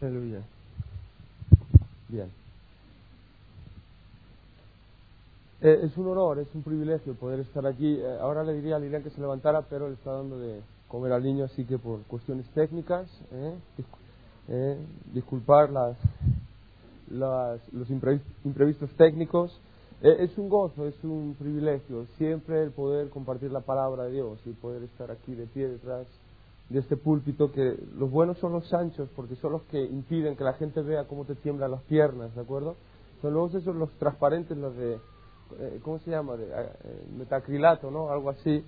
Aleluya. Bien. Es un honor, es un privilegio poder estar aquí. Ahora le diría a Lilian que se levantara, pero le está dando de comer al niño, así que por cuestiones técnicas, disculpar los imprevistos técnicos. Es un gozo, es un privilegio siempre el poder compartir la palabra de Dios y poder estar aquí de pie detrás de este púlpito, que los buenos son los anchos porque son los que impiden que la gente vea cómo te tiemblan las piernas, ¿de acuerdo? Son luego esos los transparentes, los de, ¿cómo se llama? De metacrilato, ¿no? Algo así,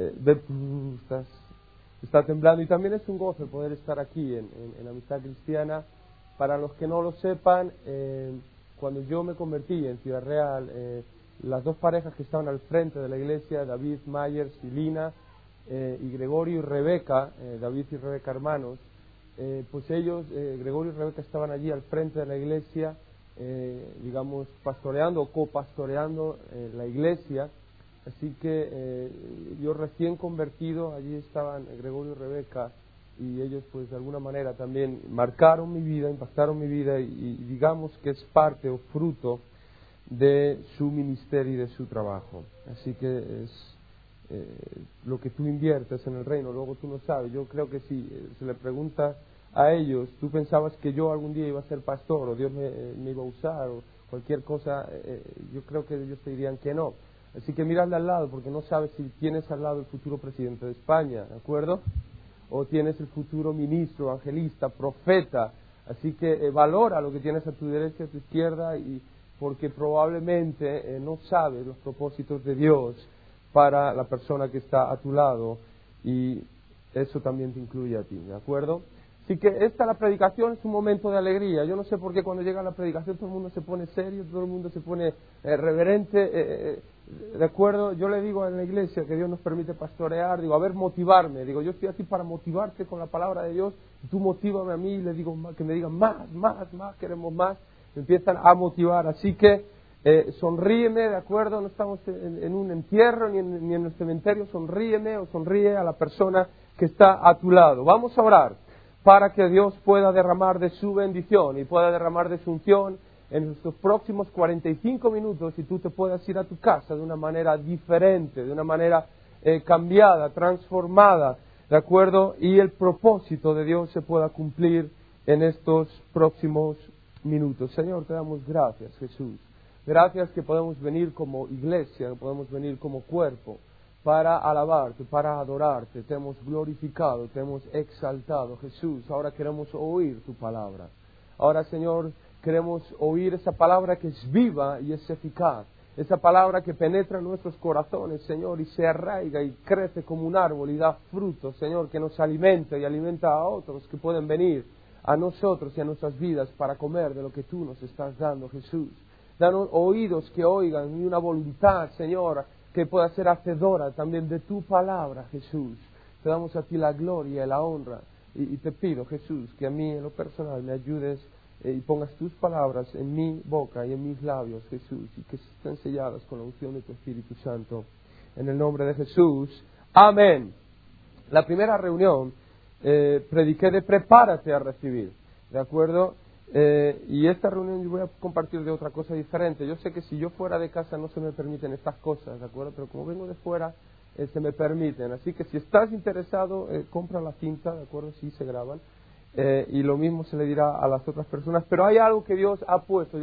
está temblando. Y también es un gozo el poder estar aquí en Amistad Cristiana. Para los que no lo sepan, cuando yo me convertí en Ciudad Real, las dos parejas que estaban al frente de la iglesia, David Myers y Lina, y Gregorio y Rebeca, David y Rebeca hermanos, pues ellos, Gregorio y Rebeca, estaban allí al frente de la iglesia, digamos, pastoreando o copastoreando la iglesia. Así que yo recién convertido, allí estaban Gregorio y Rebeca, y ellos pues de alguna manera también marcaron mi vida, impactaron mi vida, y digamos que es parte o fruto de su ministerio y de su trabajo. Así que es lo que tú inviertes en el reino, luego tú no sabes. Yo creo que si se le pregunta a ellos, tú pensabas que yo algún día iba a ser pastor, o Dios me iba a usar, o cualquier cosa, yo creo que ellos te dirían que no. Así que mírale al lado, porque no sabes si tienes al lado el futuro presidente de España, ¿de acuerdo? O tienes el futuro ministro, evangelista, profeta. Así que valora lo que tienes a tu derecha y a tu izquierda, y porque probablemente no sabes los propósitos de Dios para la persona que está a tu lado, y eso también te incluye a ti, ¿de acuerdo? Así que la predicación es un momento de alegría. Yo no sé por qué cuando llega la predicación todo el mundo se pone serio, todo el mundo se pone reverente, ¿de acuerdo? Yo le digo en la iglesia que Dios nos permite pastorear, digo, a ver, motivarme, digo, yo estoy aquí para motivarte con la palabra de Dios, y tú motívame a mí, y le digo que me digan más, queremos más, me empiezan a motivar. Así que sonríeme, ¿de acuerdo? No estamos en un entierro ni en el cementerio. Sonríeme o sonríe a la persona que está a tu lado. Vamos a orar para que Dios pueda derramar de su bendición y pueda derramar de su unción en estos próximos 45 minutos, y tú te puedas ir a tu casa de una manera diferente, de una manera cambiada, transformada, ¿de acuerdo? Y el propósito de Dios se pueda cumplir en estos próximos minutos. Señor, te damos gracias, Jesús. Gracias que podemos venir como iglesia, que podemos venir como cuerpo para alabarte, para adorarte. Te hemos glorificado, te hemos exaltado, Jesús. Ahora queremos oír tu palabra. Ahora, Señor, queremos oír esa palabra que es viva y es eficaz. Esa palabra que penetra en nuestros corazones, Señor, y se arraiga y crece como un árbol y da frutos, Señor, que nos alimenta y alimenta a otros que pueden venir a nosotros y a nuestras vidas para comer de lo que tú nos estás dando, Jesús. Danos oídos que oigan y una voluntad, Señor, que pueda ser hacedora también de tu palabra, Jesús. Te damos a ti la gloria y la honra, y te pido, Jesús, que a mí en lo personal me ayudes y pongas tus palabras en mi boca y en mis labios, Jesús, y que estén selladas con la unción de tu Espíritu Santo. En el nombre de Jesús. Amén. La primera reunión prediqué de prepárate a recibir, ¿de acuerdo? Y esta reunión yo voy a compartir de otra cosa diferente. Yo sé que si yo fuera de casa no se me permiten estas cosas, ¿de acuerdo? Pero como vengo de fuera, se me permiten. Así que si estás interesado, compra la cinta, ¿de acuerdo? Sí, se graban. Y lo mismo se le dirá a las otras personas. Pero hay algo que Dios ha puesto,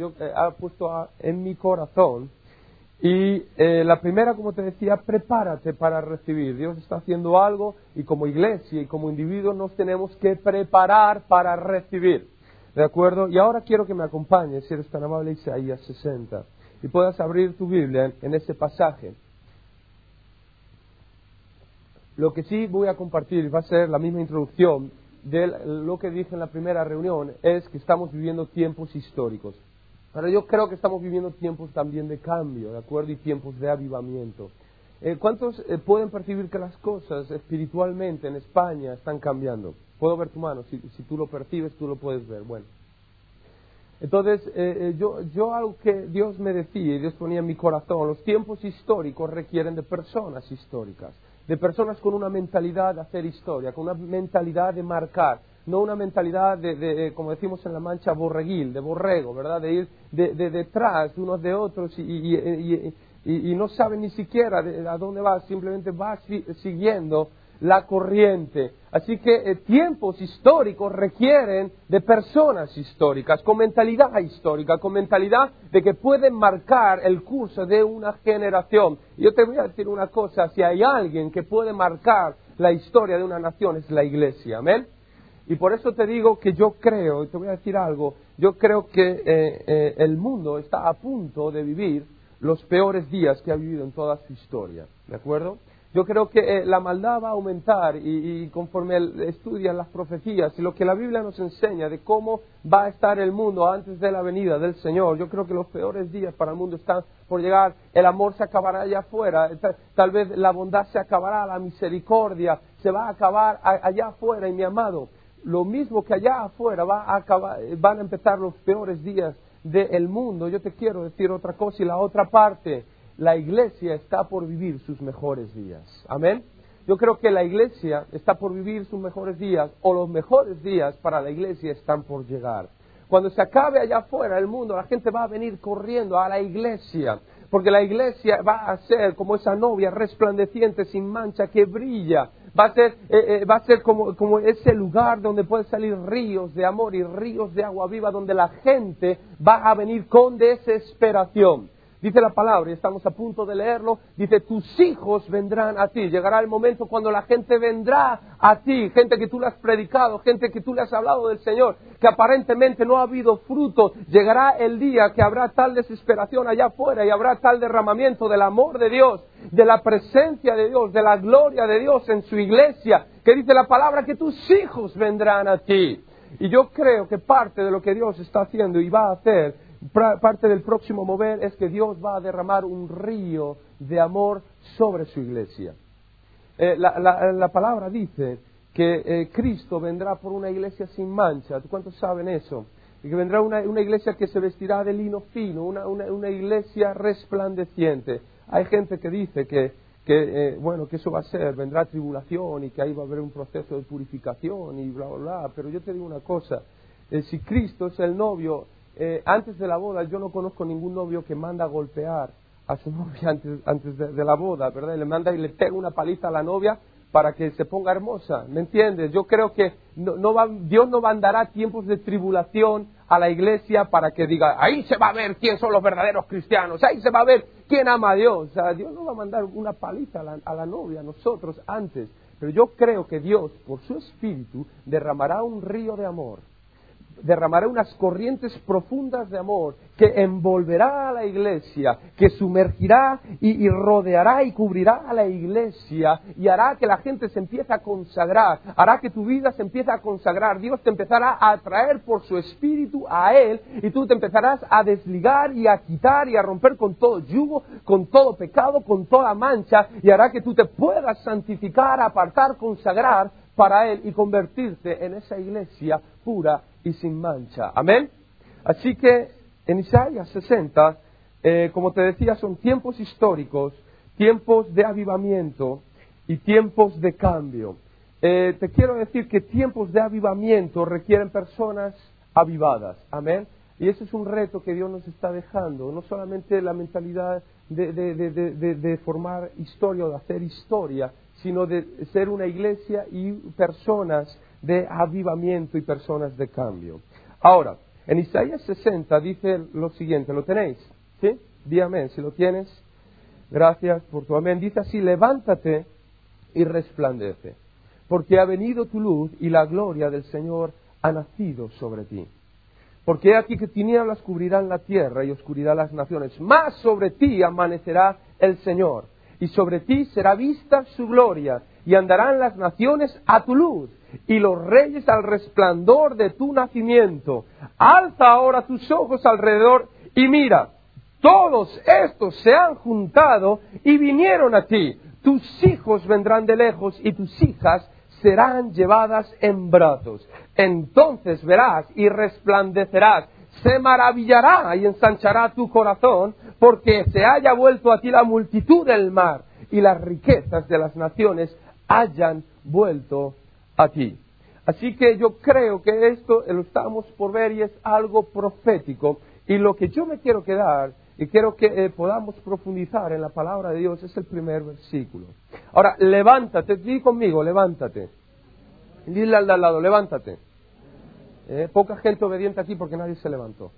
en mi corazón. Y la primera, como te decía, prepárate para recibir. Dios está haciendo algo, y como iglesia y como individuos nos tenemos que preparar para recibir. ¿De acuerdo? Y ahora quiero que me acompañes, si eres tan amable, Isaías 60. Y puedas abrir tu Biblia en ese pasaje. Lo que sí voy a compartir va a ser la misma introducción de lo que dije en la primera reunión, es que estamos viviendo tiempos históricos. Pero yo creo que estamos viviendo tiempos también de cambio, ¿de acuerdo? Y tiempos de avivamiento. ¿Cuántos pueden percibir que las cosas espiritualmente en España están cambiando? Puedo ver tu mano, si tú lo percibes, tú lo puedes ver. Bueno, entonces yo algo que Dios me decía y Dios ponía en mi corazón, los tiempos históricos requieren de personas históricas, de personas con una mentalidad de hacer historia, con una mentalidad de marcar, no una mentalidad como decimos en La Mancha, borreguil, de borrego, ¿verdad? De ir detrás unos de otros y no saben ni siquiera a dónde va, simplemente va siguiendo la corriente. Así que tiempos históricos requieren de personas históricas, con mentalidad histórica, con mentalidad de que pueden marcar el curso de una generación. Y yo te voy a decir una cosa, si hay alguien que puede marcar la historia de una nación es la Iglesia, ¿amén? Y por eso te digo que yo creo, y te voy a decir algo, yo creo que el mundo está a punto de vivir los peores días que ha vivido en toda su historia, ¿de acuerdo? Yo creo que la maldad va a aumentar y conforme estudian las profecías y lo que la Biblia nos enseña de cómo va a estar el mundo antes de la venida del Señor, yo creo que los peores días para el mundo están por llegar. El amor se acabará allá afuera, tal vez la bondad se acabará, la misericordia se va a acabar allá afuera. Y mi amado, lo mismo que allá afuera van a empezar los peores días del mundo. Yo te quiero decir otra cosa y la otra parte. La Iglesia está por vivir sus mejores días. Amén. Yo creo que la Iglesia está por vivir sus mejores días, o los mejores días para la Iglesia están por llegar. Cuando se acabe allá afuera el mundo, la gente va a venir corriendo a la Iglesia, porque la Iglesia va a ser como esa novia resplandeciente, sin mancha, que brilla. Va a ser como ese lugar donde pueden salir ríos de amor y ríos de agua viva, donde la gente va a venir con desesperación. Dice la palabra, y estamos a punto de leerlo, dice, tus hijos vendrán a ti. Llegará el momento cuando la gente vendrá a ti, gente que tú le has predicado, gente que tú le has hablado del Señor, que aparentemente no ha habido fruto. Llegará el día que habrá tal desesperación allá afuera y habrá tal derramamiento del amor de Dios, de la presencia de Dios, de la gloria de Dios en su iglesia, que dice la palabra que tus hijos vendrán a ti. Y yo creo que parte de lo que Dios está haciendo y va a hacer, parte del próximo mover, es que Dios va a derramar un río de amor sobre su iglesia. La palabra dice que Cristo vendrá por una iglesia sin mancha. ¿Cuántos saben eso? Y que vendrá una iglesia que se vestirá de lino fino, una iglesia resplandeciente. Hay gente que dice que eso va a ser, vendrá tribulación y que ahí va a haber un proceso de purificación y bla, bla, bla. Pero yo te digo una cosa, si Cristo es el novio, antes de la boda, yo no conozco ningún novio que manda a golpear a su novia antes de la boda, ¿verdad? Le manda y le pega una paliza a la novia para que se ponga hermosa, ¿me entiendes? Yo creo que Dios no mandará tiempos de tribulación a la iglesia para que diga, ahí se va a ver quién son los verdaderos cristianos, ahí se va a ver quién ama a Dios. O sea, Dios no va a mandar una paliza a la novia, a nosotros antes. Pero yo creo que Dios, por su Espíritu, derramará un río de amor. Derramará unas corrientes profundas de amor que envolverá a la iglesia, que sumergirá y rodeará y cubrirá a la iglesia y hará que la gente se empiece a consagrar, hará que tu vida se empiece a consagrar. Dios te empezará a atraer por su Espíritu a Él y tú te empezarás a desligar y a quitar y a romper con todo yugo, con todo pecado, con toda mancha, y hará que tú te puedas santificar, apartar, consagrar para Él y convertirte en esa iglesia pura y sin mancha. Amén. Así que en Isaías 60, como te decía, son tiempos históricos, tiempos de avivamiento y tiempos de cambio. Te quiero decir que tiempos de avivamiento requieren personas avivadas. Amén. Y ese es un reto que Dios nos está dejando, no solamente la mentalidad de formar historia o de hacer historia, sino de ser una iglesia y personas de avivamiento y personas de cambio. Ahora, en Isaías 60 dice lo siguiente, ¿lo tenéis? ¿Sí? Di amén, si lo tienes. Gracias por tu amén. Dice así, levántate y resplandece, porque ha venido tu luz y la gloria del Señor ha nacido sobre ti. Porque he aquí que tinieblas cubrirán la tierra y oscuridad las naciones, mas sobre ti amanecerá el Señor, y sobre ti será vista su gloria, y andarán las naciones a tu luz, y los reyes al resplandor de tu nacimiento. Alza ahora tus ojos alrededor y mira, todos estos se han juntado y vinieron a ti. Tus hijos vendrán de lejos y tus hijas serán llevadas en brazos. Entonces verás y resplandecerás, se maravillará y ensanchará tu corazón, porque se haya vuelto a ti la multitud del mar y las riquezas de las naciones hayan vuelto a ti. Así que yo creo que esto lo estamos por ver y es algo profético. Y lo que yo me quiero quedar y quiero que podamos profundizar en la palabra de Dios es el primer versículo. Ahora, levántate, di conmigo, levántate. Dile al de al lado, levántate. Poca gente obediente aquí porque nadie se levantó.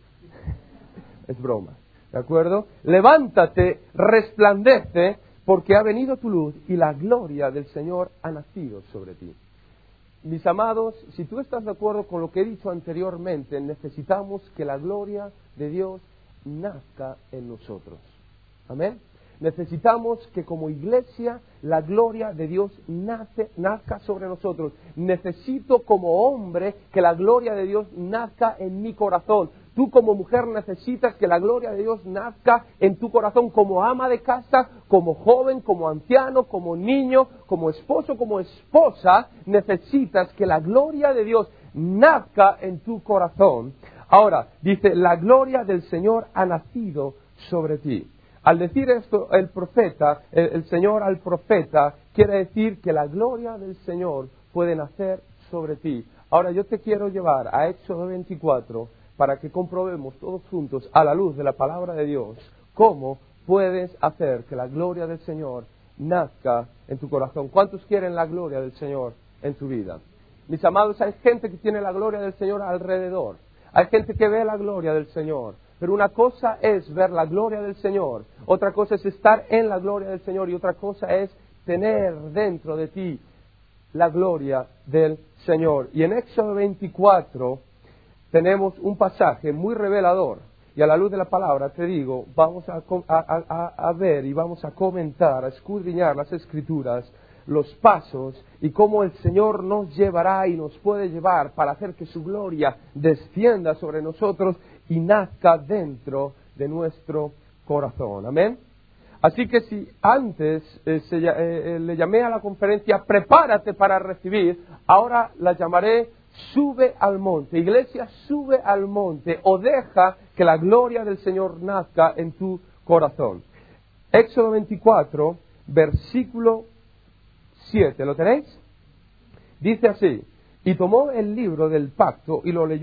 Es broma, ¿de acuerdo? Levántate, resplandece, porque ha venido tu luz y la gloria del Señor ha nacido sobre ti. Mis amados, si tú estás de acuerdo con lo que he dicho anteriormente, necesitamos que la gloria de Dios nazca en nosotros. Amén. Necesitamos que como iglesia la gloria de Dios nazca sobre nosotros. Necesito como hombre que la gloria de Dios nazca en mi corazón. Tú como mujer necesitas que la gloria de Dios nazca en tu corazón como ama de casa, como joven, como anciano, como niño, como esposo, como esposa. Necesitas que la gloria de Dios nazca en tu corazón. Ahora, dice, la gloria del Señor ha nacido sobre ti. Al decir esto, el profeta, el Señor al profeta, quiere decir que la gloria del Señor puede nacer sobre ti. Ahora yo te quiero llevar a Éxodo 24 para que comprobemos todos juntos, a la luz de la palabra de Dios, cómo puedes hacer que la gloria del Señor nazca en tu corazón. ¿Cuántos quieren la gloria del Señor en tu vida? Mis amados, hay gente que tiene la gloria del Señor alrededor. Hay gente que ve la gloria del Señor. Pero una cosa es ver la gloria del Señor, otra cosa es estar en la gloria del Señor y otra cosa es tener dentro de ti la gloria del Señor. Y en Éxodo 24 tenemos un pasaje muy revelador y a la luz de la palabra te digo, vamos a ver y vamos a comentar, a escudriñar las Escrituras, los pasos y cómo el Señor nos llevará y nos puede llevar para hacer que su gloria descienda sobre nosotros y nazca dentro de nuestro corazón. Amén. Así que si antes le llamé a la conferencia prepárate para recibir, ahora la llamaré sube al monte. Iglesia, sube al monte o deja que la gloria del Señor nazca en tu corazón. Éxodo 24, versículo 7, ¿lo tenéis? Dice así: y tomó el libro del pacto y lo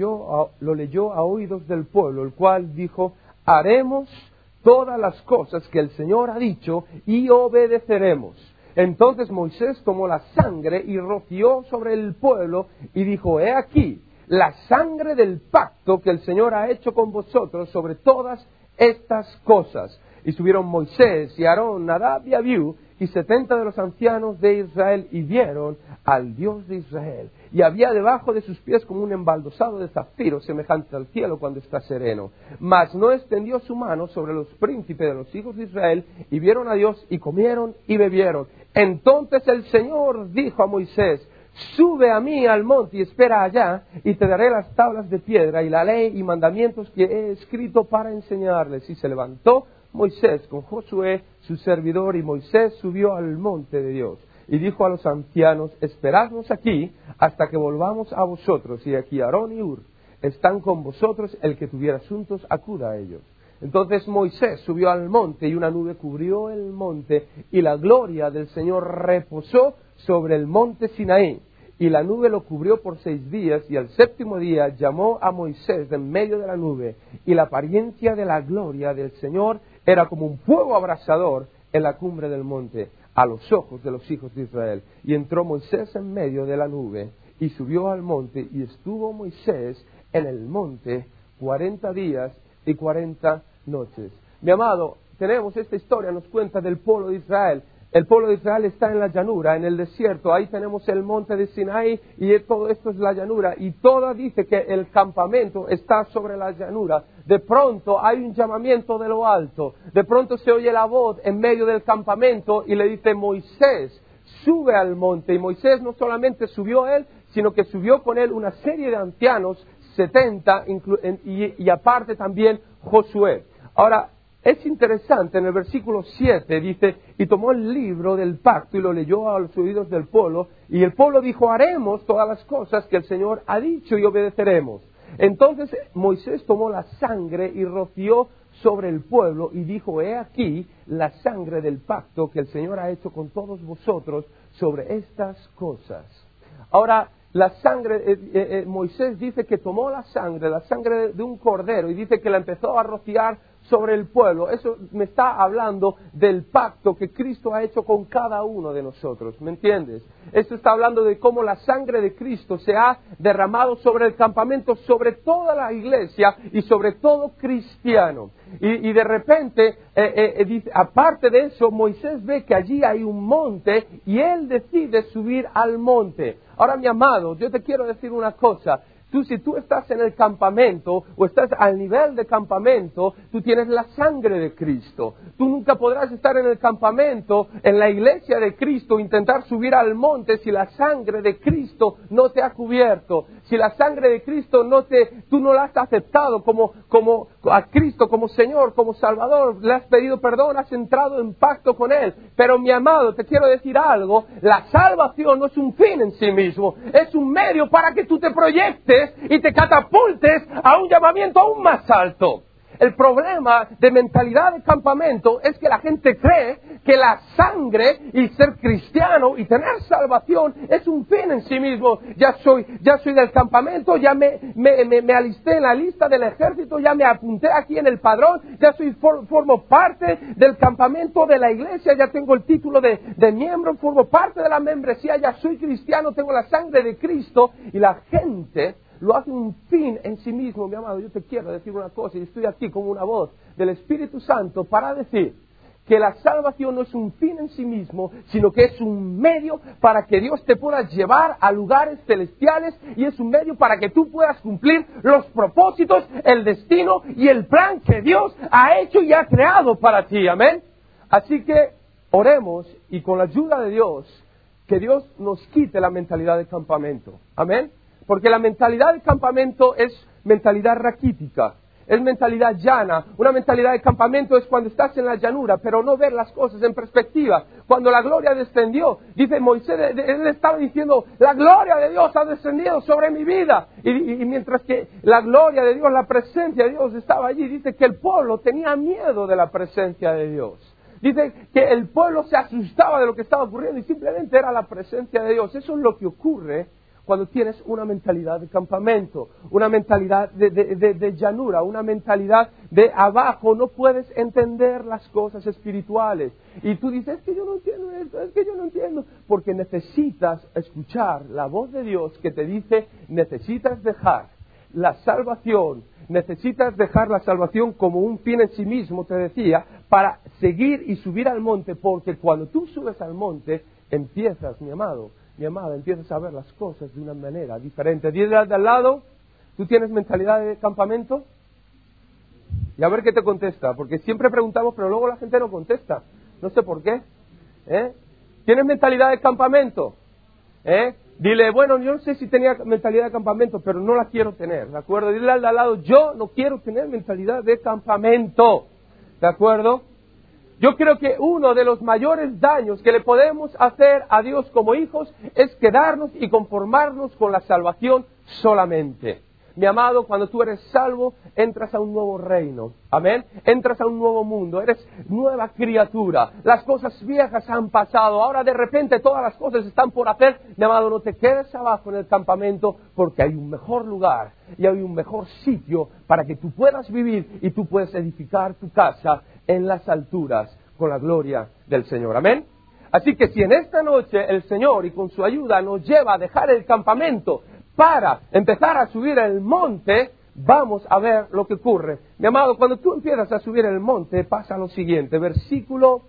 leyó a oídos del pueblo, el cual dijo: haremos todas las cosas que el Señor ha dicho y obedeceremos. Entonces Moisés tomó la sangre y roció sobre el pueblo y dijo: he aquí la sangre del pacto que el Señor ha hecho con vosotros sobre todas estas cosas. Y subieron Moisés y Aarón, Nadab y Abiú, y 70 de los ancianos de Israel, y vieron al Dios de Israel. Y había debajo de sus pies como un embaldosado de zafiro, semejante al cielo cuando está sereno. Mas no extendió su mano sobre los príncipes de los hijos de Israel, y vieron a Dios, y comieron y bebieron. Entonces el Señor dijo a Moisés: sube a mí al monte y espera allá, y te daré las tablas de piedra y la ley y mandamientos que he escrito para enseñarles. Y se levantó Moisés con Josué su servidor, y Moisés subió al monte de Dios. Y dijo a los ancianos: esperadnos aquí hasta que volvamos a vosotros. Y aquí Aarón y Hur están con vosotros, el que tuviera asuntos acuda a ellos. Entonces Moisés subió al monte, y una nube cubrió el monte, y la gloria del Señor reposó sobre el monte Sinaí. Y la nube lo cubrió por 6 días, y al 7º día llamó a Moisés de en medio de la nube, y la apariencia de la gloria del Señor era como un fuego abrasador en la cumbre del monte, a los ojos de los hijos de Israel. Y entró Moisés en medio de la nube, y subió al monte, y estuvo Moisés en el monte 40 días y 40 noches. Mi amado, tenemos esta historia, nos cuenta del pueblo de Israel. El pueblo de Israel está en la llanura, en el desierto. Ahí tenemos el monte de Sinaí y todo esto es la llanura. Y toda dice que el campamento está sobre la llanura. De pronto hay un llamamiento de lo alto. De pronto se oye la voz en medio del campamento y le dice: Moisés, sube al monte. Y Moisés no solamente subió él, sino que subió con él una serie de ancianos, 70, y aparte también Josué. Ahora, es interesante, en el versículo 7 dice: y tomó el libro del pacto y lo leyó a los oídos del pueblo, y el pueblo dijo: haremos todas las cosas que el Señor ha dicho y obedeceremos. Entonces Moisés tomó la sangre y roció sobre el pueblo y dijo: he aquí la sangre del pacto que el Señor ha hecho con todos vosotros sobre estas cosas. Ahora, la sangre, Moisés dice que tomó la sangre de un cordero, y dice que la empezó a rociar sobre el pueblo. Eso me está hablando del pacto que Cristo ha hecho con cada uno de nosotros, ¿me entiendes? Esto está hablando de cómo la sangre de Cristo se ha derramado sobre el campamento, sobre toda la iglesia y sobre todo cristiano. Y de repente, dice, aparte de eso, Moisés ve que allí hay un monte y él decide subir al monte. Ahora, mi amado, yo te quiero decir una cosa. Si tú estás en el campamento o estás al nivel de campamento, tú tienes la sangre de Cristo. Tú nunca podrás estar en el campamento, en la iglesia de Cristo, intentar subir al monte si la sangre de Cristo no te ha cubierto. Si la sangre de Cristo tú no la has aceptado como a Cristo como Señor, como Salvador, le has pedido perdón, has entrado en pacto con Él. Pero mi amado, te quiero decir algo, la salvación no es un fin en sí mismo, es un medio para que tú te proyectes y te catapultes a un llamamiento aún más alto. El problema de mentalidad de campamento es que la gente cree que la sangre y ser cristiano y tener salvación es un fin en sí mismo. Ya soy del campamento, ya me alisté en la lista del ejército, ya me apunté aquí en el padrón, ya formo parte del campamento de la iglesia, ya tengo el título de miembro, formo parte de la membresía, ya soy cristiano, tengo la sangre de Cristo, y la gente lo hace un fin en sí mismo. Mi amado, yo te quiero decir una cosa, y estoy aquí como una voz del Espíritu Santo para decir que la salvación no es un fin en sí mismo, sino que es un medio para que Dios te pueda llevar a lugares celestiales, y es un medio para que tú puedas cumplir los propósitos, el destino y el plan que Dios ha hecho y ha creado para ti. Amén. Así que oremos, y con la ayuda de Dios, que Dios nos quite la mentalidad de campamento. Amén. Porque la mentalidad de campamento es mentalidad raquítica, es mentalidad llana. Una mentalidad de campamento es cuando estás en la llanura, pero no ver las cosas en perspectiva. Cuando la gloria descendió, dice Moisés, él estaba diciendo, la gloria de Dios ha descendido sobre mi vida. Y mientras que la gloria de Dios, la presencia de Dios estaba allí, dice que el pueblo tenía miedo de la presencia de Dios. Dice que el pueblo se asustaba de lo que estaba ocurriendo y simplemente era la presencia de Dios. Eso es lo que ocurre cuando tienes una mentalidad de campamento, una mentalidad de llanura, una mentalidad de abajo. No puedes entender las cosas espirituales. Y tú dices, es que yo no entiendo esto, es que yo no entiendo. Porque necesitas escuchar la voz de Dios que te dice, necesitas dejar la salvación, necesitas dejar la salvación como un fin en sí mismo, te decía, para seguir y subir al monte. Porque cuando tú subes al monte, empiezas, mi amada, empiezas a ver las cosas de una manera diferente. Dile al de al lado, ¿tú tienes mentalidad de campamento? Y a ver qué te contesta, porque siempre preguntamos, pero luego la gente no contesta. No sé por qué. ¿Tienes mentalidad de campamento? Dile, bueno, yo no sé si tenía mentalidad de campamento, pero no la quiero tener, ¿de acuerdo? Dile al de al lado, yo no quiero tener mentalidad de campamento, ¿de acuerdo? Yo creo que uno de los mayores daños que le podemos hacer a Dios como hijos es quedarnos y conformarnos con la salvación solamente. Mi amado, cuando tú eres salvo, entras a un nuevo reino. Amén. Entras a un nuevo mundo. Eres nueva criatura. Las cosas viejas han pasado. Ahora de repente todas las cosas están por hacer. Mi amado, no te quedes abajo en el campamento, porque hay un mejor lugar y hay un mejor sitio para que tú puedas vivir y tú puedes edificar tu casa en las alturas con la gloria del Señor. Amén. Así que si en esta noche el Señor, y con su ayuda, nos lleva a dejar el campamento para empezar a subir el monte, vamos a ver lo que ocurre. Mi amado, cuando tú empiezas a subir el monte, pasa lo siguiente, versículo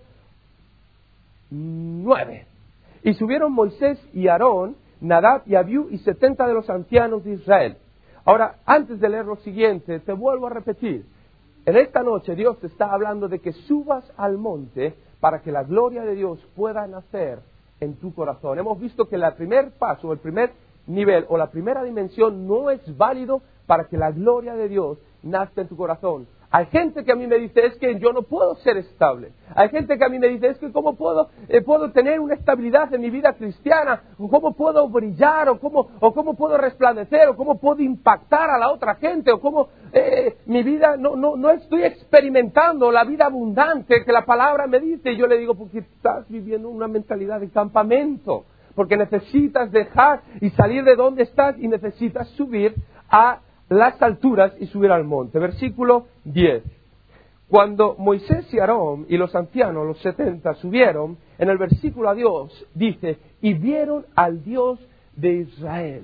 9. Y subieron Moisés y Aarón, Nadab y Abiú y 70 de los ancianos de Israel. Ahora, antes de leer lo siguiente, te vuelvo a repetir. En esta noche Dios te está hablando de que subas al monte para que la gloria de Dios pueda nacer en tu corazón. Hemos visto que el primer paso, el primer nivel o la primera dimensión no es válido para que la gloria de Dios nazca en tu corazón. Hay gente que a mí me dice, es que yo no puedo ser estable. Hay gente que a mí me dice, es que cómo puedo tener una estabilidad en mi vida cristiana, o cómo puedo brillar, o cómo puedo resplandecer, o cómo puedo impactar a la otra gente, o cómo mi vida no estoy experimentando la vida abundante que la palabra me dice. Y yo le digo, porque estás viviendo una mentalidad de campamento. porque necesitas dejar y salir de donde estás y necesitas subir a las alturas y subir al monte. Versículo 10. Cuando Moisés y Aarón y los ancianos, los 70, subieron, en el versículo a Dios dice, y vieron al Dios de Israel.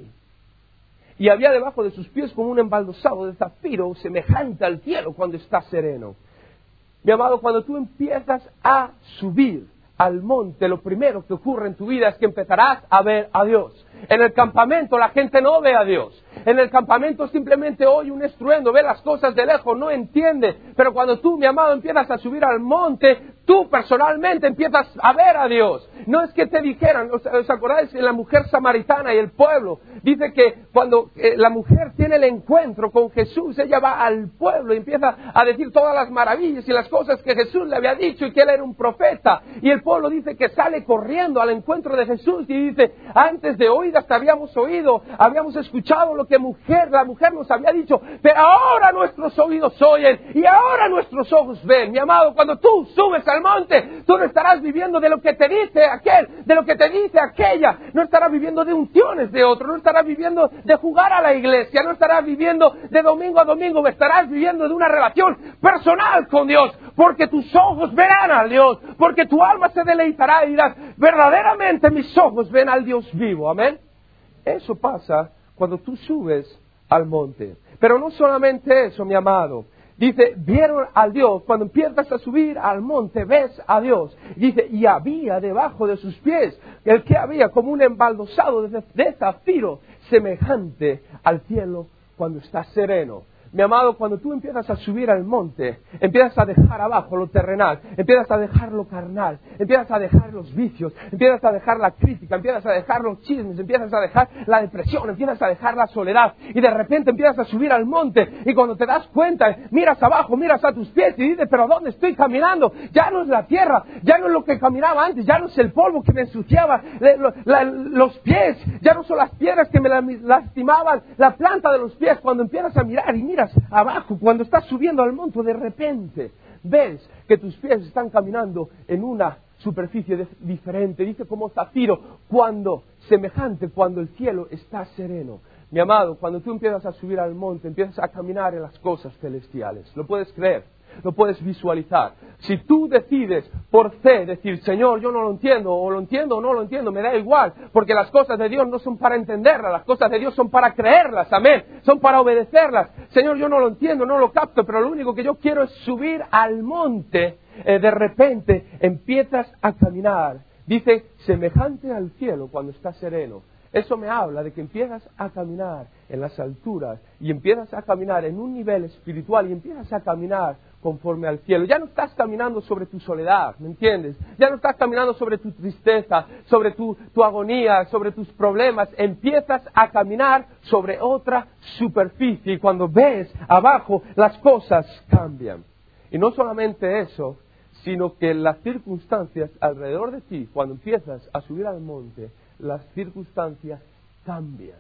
Y había debajo de sus pies como un embaldosado de zafiro semejante al cielo cuando está sereno. Mi amado, cuando tú empiezas a subir al monte, lo primero que ocurre en tu vida es que empezarás a ver a Dios. En el campamento la gente no ve a Dios. En el campamento simplemente oye un estruendo, ve las cosas de lejos, no entiende. Pero cuando tú, mi amado, empiezas a subir al monte, tú personalmente empiezas a ver a Dios. No es que te dijeran, ¿os acordáis de la mujer samaritana y el pueblo? Dice que cuando la mujer tiene el encuentro con Jesús, ella va al pueblo y empieza a decir todas las maravillas y las cosas que Jesús le había dicho y que él era un profeta. Y el pueblo dice que sale corriendo al encuentro de Jesús y dice, antes de oídas te habíamos oído, habíamos escuchado lo que la mujer nos había dicho, pero ahora nuestros oídos oyen y ahora nuestros ojos ven. Mi amado, cuando tú subes al monte, tú no estarás viviendo de lo que te dice aquel, de lo que te dice aquella, no estarás viviendo de unciones de otro, no estarás viviendo de jugar a la iglesia, no estarás viviendo de domingo a domingo, estarás viviendo de una relación personal con Dios, porque tus ojos verán al Dios, porque tu alma se deleitará y dirás, verdaderamente mis ojos ven al Dios vivo, amén. Eso pasa cuando tú subes al monte. Pero no solamente eso, mi amado. Dice, vieron al Dios. Cuando empiezas a subir al monte, ves a Dios. Dice, y había debajo de sus pies, el que había como un embaldosado de zafiro, semejante al cielo cuando está sereno. Mi amado, cuando tú empiezas a subir al monte, empiezas a dejar abajo lo terrenal, empiezas a dejar lo carnal, empiezas a dejar los vicios, empiezas a dejar la crítica, empiezas a dejar los chismes, empiezas a dejar la depresión, empiezas a dejar la soledad y de repente empiezas a subir al monte y cuando te das cuenta, miras abajo, miras a tus pies y dices, pero ¿dónde estoy caminando? Ya no es la tierra, ya no es lo que caminaba antes, ya no es el polvo que me ensuciaba los pies, ya no son las piedras que me lastimaban la planta de los pies. Cuando empiezas a mirar y miras abajo, cuando estás subiendo al monte, de repente ves que tus pies están caminando en una superficie diferente, dice como zafiro, semejante cuando el cielo está sereno. Mi amado, cuando tú empiezas a subir al monte, empiezas a caminar en las cosas celestiales. ¿Lo puedes creer? ¿Lo puedes visualizar? Si tú decides por fe decir, Señor, yo no lo entiendo, o lo entiendo o no lo entiendo, me da igual, porque las cosas de Dios no son para entenderlas, las cosas de Dios son para creerlas, amén, son para obedecerlas. Señor, yo no lo entiendo, no lo capto, pero lo único que yo quiero es subir al monte. De repente empiezas a caminar, dice, semejante al cielo cuando está sereno. Eso me habla de que empiezas a caminar en las alturas y empiezas a caminar en un nivel espiritual y empiezas a caminar conforme al cielo. Ya no estás caminando sobre tu soledad, ¿me entiendes? Ya no estás caminando sobre tu tristeza, sobre tu agonía, sobre tus problemas. Empiezas a caminar sobre otra superficie y cuando ves abajo las cosas cambian. Y no solamente eso, sino que las circunstancias alrededor de ti, cuando empiezas a subir al monte, las circunstancias cambian.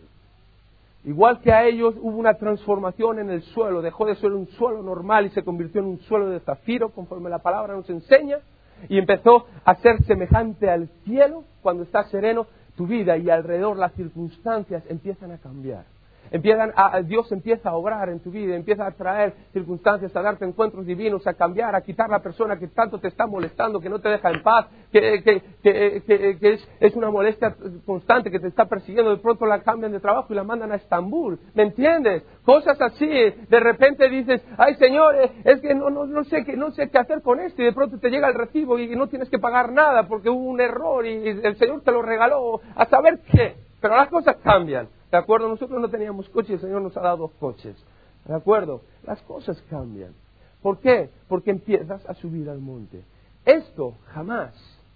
Igual que a ellos hubo una transformación en el suelo, dejó de ser un suelo normal y se convirtió en un suelo de zafiro, conforme la palabra nos enseña, y empezó a ser semejante al cielo cuando está sereno tu vida y alrededor las circunstancias empiezan a cambiar. Dios empieza a obrar en tu vida, empieza a traer circunstancias, a darte encuentros divinos, a cambiar, a quitar la persona que tanto te está molestando, que no te deja en paz, que es una molestia constante, que te está persiguiendo. De pronto la cambian de trabajo y la mandan a Estambul, ¿me entiendes? Cosas así, de repente dices, ay Señor, es que no sé qué hacer con esto, y de pronto te llega el recibo y no tienes que pagar nada porque hubo un error y el Señor te lo regaló, a saber qué, pero las cosas cambian. ¿De acuerdo? Nosotros no teníamos coche y el Señor nos ha dado 2 coches. ¿De acuerdo? Las cosas cambian. ¿Por qué? Porque empiezas a subir al monte. Esto jamás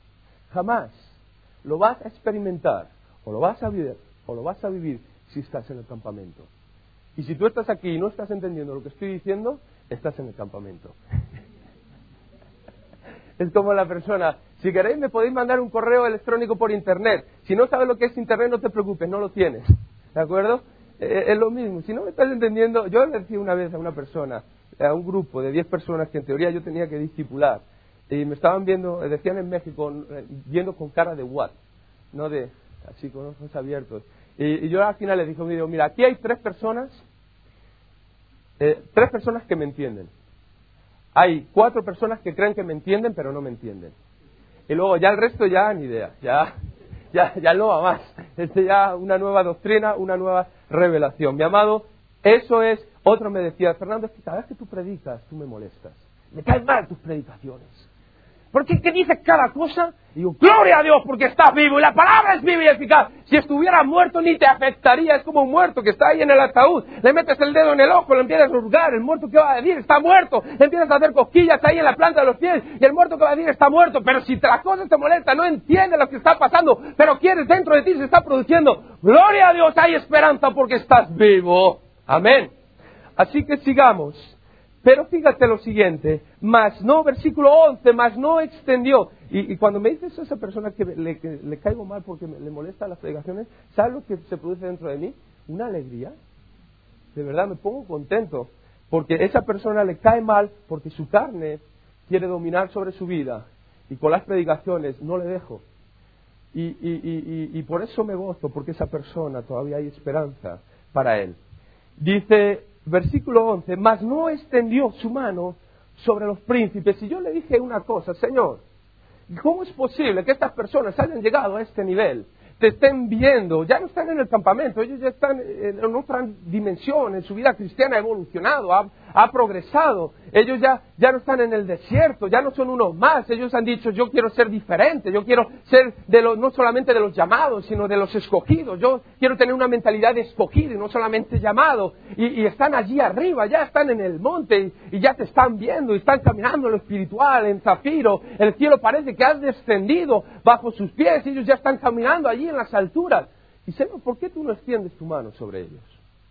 lo vas a experimentar, o lo vas a vivir si estás en el campamento. Y si tú estás aquí y no estás entendiendo lo que estoy diciendo, estás en el campamento. Es como la persona, si queréis me podéis mandar un correo electrónico por internet. Si no sabes lo que es internet, no te preocupes, no lo tienes. ¿De acuerdo? Es lo mismo. Si no me estás entendiendo, yo le decía una vez a una persona, a un grupo de 10 personas que en teoría yo tenía que discipular, y me estaban viendo, decían en México, viendo con cara de what, no de así con los ojos abiertos. Y yo al final le dije, mira, aquí hay tres personas que me entienden. Hay 4 personas que creen que me entienden, pero no me entienden. Y luego ya el resto ya ni idea, ya no va más. Ya una nueva doctrina, una nueva revelación. Mi amado, eso es. Otro me decía, Fernando, es que cada vez que tú predicas, tú me molestas. Me caen mal tus predicaciones. ¿Por qué dices cada cosa? Y digo, gloria a Dios porque estás vivo y la palabra es viva y eficaz. Si estuvieras muerto ni te afectaría, es como un muerto que está ahí en el ataúd. Le metes el dedo en el ojo, le empiezas a hurgar, el muerto ¿qué va a decir? Está muerto. Le empiezas a hacer cosquillas ahí en la planta de los pies y el muerto ¿qué va a decir? Está muerto. Pero si las cosas te molestan, no entiendes lo que está pasando, pero quieres, dentro de ti se está produciendo. Gloria a Dios, hay esperanza porque estás vivo. Amén. Así que sigamos. Pero fíjate lo siguiente, versículo 11, mas no extendió. Y cuando me dices a esa persona que le caigo mal porque le molesta las predicaciones, ¿sabes lo que se produce dentro de mí? Una alegría. De verdad me pongo contento, porque esa persona le cae mal porque su carne quiere dominar sobre su vida. Y con las predicaciones no le dejo. Y por eso me gozo, porque esa persona todavía hay esperanza para él. Dice... Versículo 11, mas no extendió su mano sobre los príncipes. Y yo le dije una cosa, Señor, ¿cómo es posible que estas personas hayan llegado a este nivel? Te estén viendo, ya no están en el campamento, ellos ya están en otra dimensión, en su vida cristiana ha evolucionado, ha progresado, ellos ya no están en el desierto, ya no son unos más, ellos han dicho, yo quiero ser diferente, yo quiero ser no solamente de los llamados, sino de los escogidos, yo quiero tener una mentalidad de escogido y no solamente llamado, y están allí arriba, ya están en el monte, y ya te están viendo, y están caminando en lo espiritual, en zafiro, el cielo parece que has descendido bajo sus pies, ellos ya están caminando allí en las alturas. Y Señor, ¿por qué tú no extiendes tu mano sobre ellos?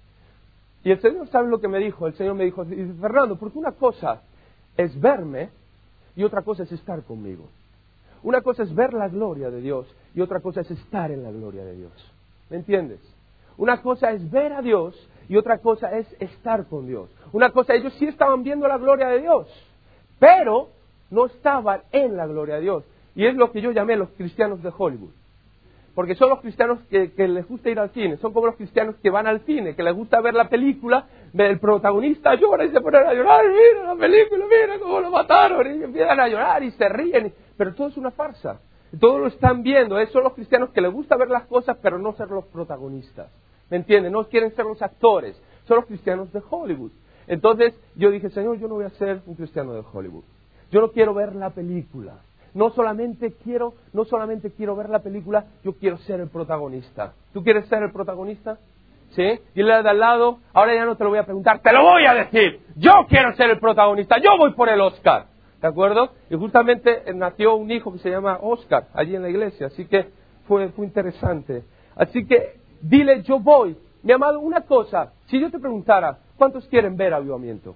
Y el Señor, ¿sabe lo que me dijo? El Señor me dijo, Fernando, porque una cosa es verme y otra cosa es estar conmigo. Una cosa es ver la gloria de Dios y otra cosa es estar en la gloria de Dios. ¿Me entiendes? Una cosa es ver a Dios y otra cosa es estar con Dios. Una cosa, ellos sí estaban viendo la gloria de Dios, pero no estaban en la gloria de Dios. Y es lo que yo llamé los cristianos de Hollywood. Porque son los cristianos que les gusta ir al cine, son como los cristianos que van al cine, que les gusta ver la película, el protagonista llora y se ponen a llorar, mira la película, mira cómo lo mataron, y empiezan a llorar y se ríen, pero todo es una farsa, todo lo están viendo, son los cristianos que les gusta ver las cosas pero no ser los protagonistas, ¿me entienden? No quieren ser los actores, son los cristianos de Hollywood. Entonces yo dije, Señor, yo no voy a ser un cristiano de Hollywood, yo no quiero ver la película. No solamente quiero ver la película, yo quiero ser el protagonista. ¿Tú quieres ser el protagonista? ¿Sí? Dile de al lado, ahora ya no te lo voy a preguntar, te lo voy a decir. Yo quiero ser el protagonista, yo voy por el Oscar. ¿De acuerdo? Y justamente nació un hijo que se llama Oscar, allí en la iglesia, así que fue interesante. Así que dile, yo voy. Mi amado, una cosa, si yo te preguntara, ¿cuántos quieren ver avivamiento?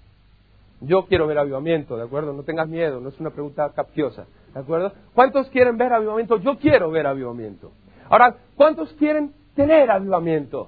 Yo quiero ver avivamiento, ¿de acuerdo? No tengas miedo, no es una pregunta capciosa, ¿de acuerdo? ¿Cuántos quieren ver avivamiento? Yo quiero ver avivamiento. Ahora, ¿cuántos quieren tener avivamiento?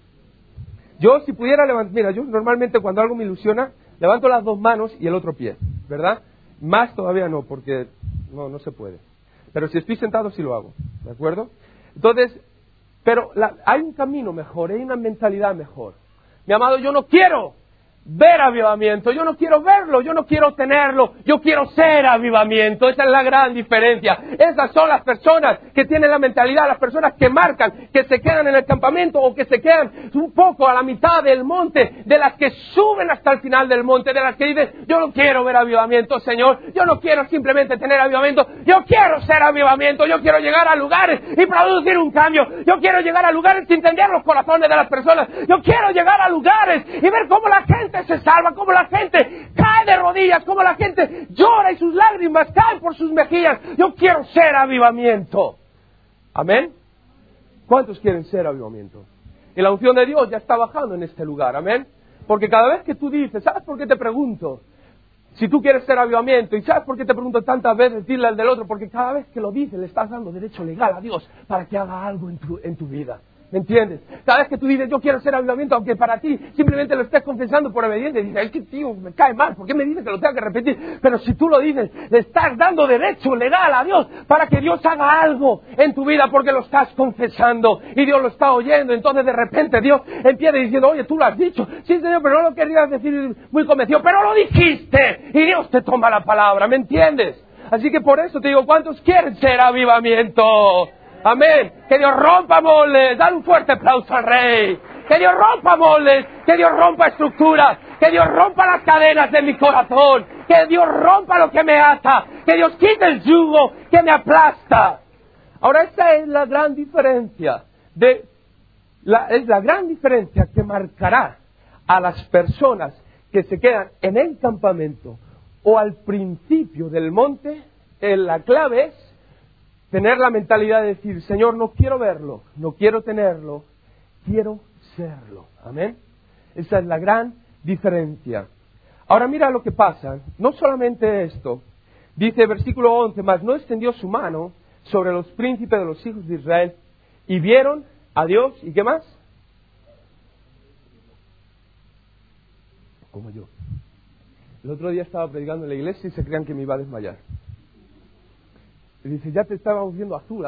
Yo, si pudiera levantar, mira, yo normalmente cuando algo me ilusiona, levanto las 2 manos y el otro pie, ¿verdad? Más todavía no, porque no se puede. Pero si estoy sentado, sí lo hago, ¿de acuerdo? Entonces, pero hay un camino mejor, hay una mentalidad mejor. Mi amado, yo no quiero ver avivamiento, yo no quiero verlo, yo no quiero tenerlo, yo quiero ser avivamiento. Esa es la gran diferencia. Esas son las personas que tienen la mentalidad, las personas que marcan, que se quedan en el campamento o que se quedan un poco a la mitad del monte, de las que suben hasta el final del monte, de las que dicen, yo no quiero ver avivamiento, Señor, yo no quiero simplemente tener avivamiento, yo quiero ser avivamiento, yo quiero llegar a lugares y producir un cambio, yo quiero llegar a lugares y entender los corazones de las personas, yo quiero llegar a lugares y ver cómo la gente se salva, cómo la gente cae de rodillas, cómo la gente llora y sus lágrimas caen por sus mejillas. Yo quiero ser avivamiento. Amén. ¿Cuántos quieren ser avivamiento? Y la unción de Dios ya está bajando en este lugar. Amén. Porque cada vez que tú dices, ¿sabes por qué te pregunto? Si tú quieres ser avivamiento, ¿y sabes por qué te pregunto tantas veces dile al del otro? Porque cada vez que lo dices le estás dando derecho legal a Dios para que haga algo en tu vida. ¿Me entiendes? Cada vez que tú dices, yo quiero hacer avivamiento, aunque para ti simplemente lo estés confesando por obediencia, dices, es que tío, me cae mal, ¿por qué me dices que lo tengo que repetir? Pero si tú lo dices, le estás dando derecho legal a Dios para que Dios haga algo en tu vida porque lo estás confesando y Dios lo está oyendo. Entonces de repente Dios empieza diciendo, oye, tú lo has dicho, sí Señor, pero no lo querías decir muy convencido, pero lo dijiste y Dios te toma la palabra, ¿me entiendes? Así que por eso te digo, ¿cuántos quieren ser avivamiento? Amén. Que Dios rompa moldes. Dale un fuerte aplauso al Rey. Que Dios rompa moldes. Que Dios rompa estructuras. Que Dios rompa las cadenas de mi corazón. Que Dios rompa lo que me ata. Que Dios quite el yugo que me aplasta. Ahora esta es la gran diferencia. Es la gran diferencia que marcará a las personas que se quedan en el campamento o al principio del monte. La clave es tener la mentalidad de decir, Señor, no quiero verlo, no quiero tenerlo, quiero serlo. Amén. Esa es la gran diferencia. Ahora mira lo que pasa. No solamente esto. Dice versículo 11, mas no extendió su mano sobre los príncipes de los hijos de Israel y vieron a Dios. ¿Y qué más? Como yo. El otro día estaba predicando en la iglesia y se creían que me iba a desmayar. Y dice, ya te estábamos viendo azul.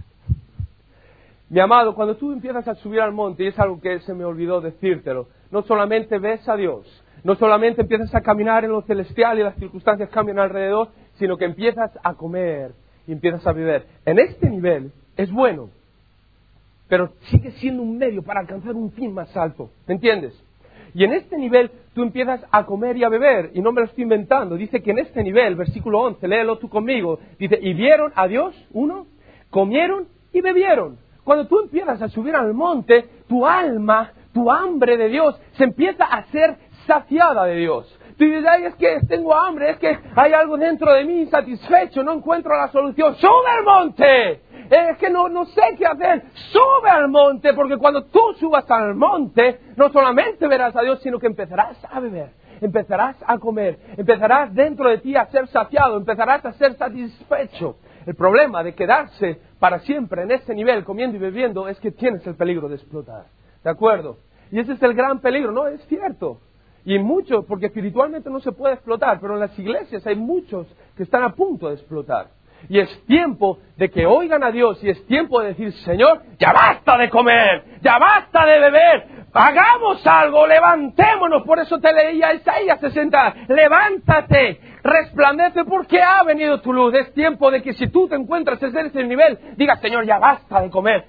Mi amado, cuando tú empiezas a subir al monte, y es algo que se me olvidó decírtelo, no solamente ves a Dios, no solamente empiezas a caminar en lo celestial y las circunstancias cambian alrededor, sino que empiezas a comer y empiezas a beber. En este nivel es bueno, pero sigue siendo un medio para alcanzar un fin más alto, ¿me entiendes? Y en este nivel tú empiezas a comer y a beber, y no me lo estoy inventando. Dice que en este nivel, versículo 11, léelo tú conmigo, dice, y vieron a Dios, comieron y bebieron. Cuando tú empiezas a subir al monte, tu alma, tu hambre de Dios, se empieza a ser saciada de Dios. Tú dices, ay, es que tengo hambre, es que hay algo dentro de mí insatisfecho, no encuentro la solución. ¡Sube al monte! Es que no sé qué hacer. ¡Sube al monte! Porque cuando tú subas al monte, no solamente verás a Dios, sino que empezarás a beber, empezarás a comer, empezarás dentro de ti a ser saciado, empezarás a ser satisfecho. El problema de quedarse para siempre en ese nivel, comiendo y bebiendo, es que tienes el peligro de explotar. ¿De acuerdo? Y ese es el gran peligro, ¿no? Es cierto. Y muchos, porque espiritualmente no se puede explotar, pero en las iglesias hay muchos que están a punto de explotar. Y es tiempo de que oigan a Dios y es tiempo de decir, Señor, ya basta de comer, ya basta de beber, hagamos algo, levantémonos. Por eso te leía Isaías 60, levántate, resplandece porque ha venido tu luz. Es tiempo de que si tú te encuentras en ese nivel, digas, Señor, ya basta de comer.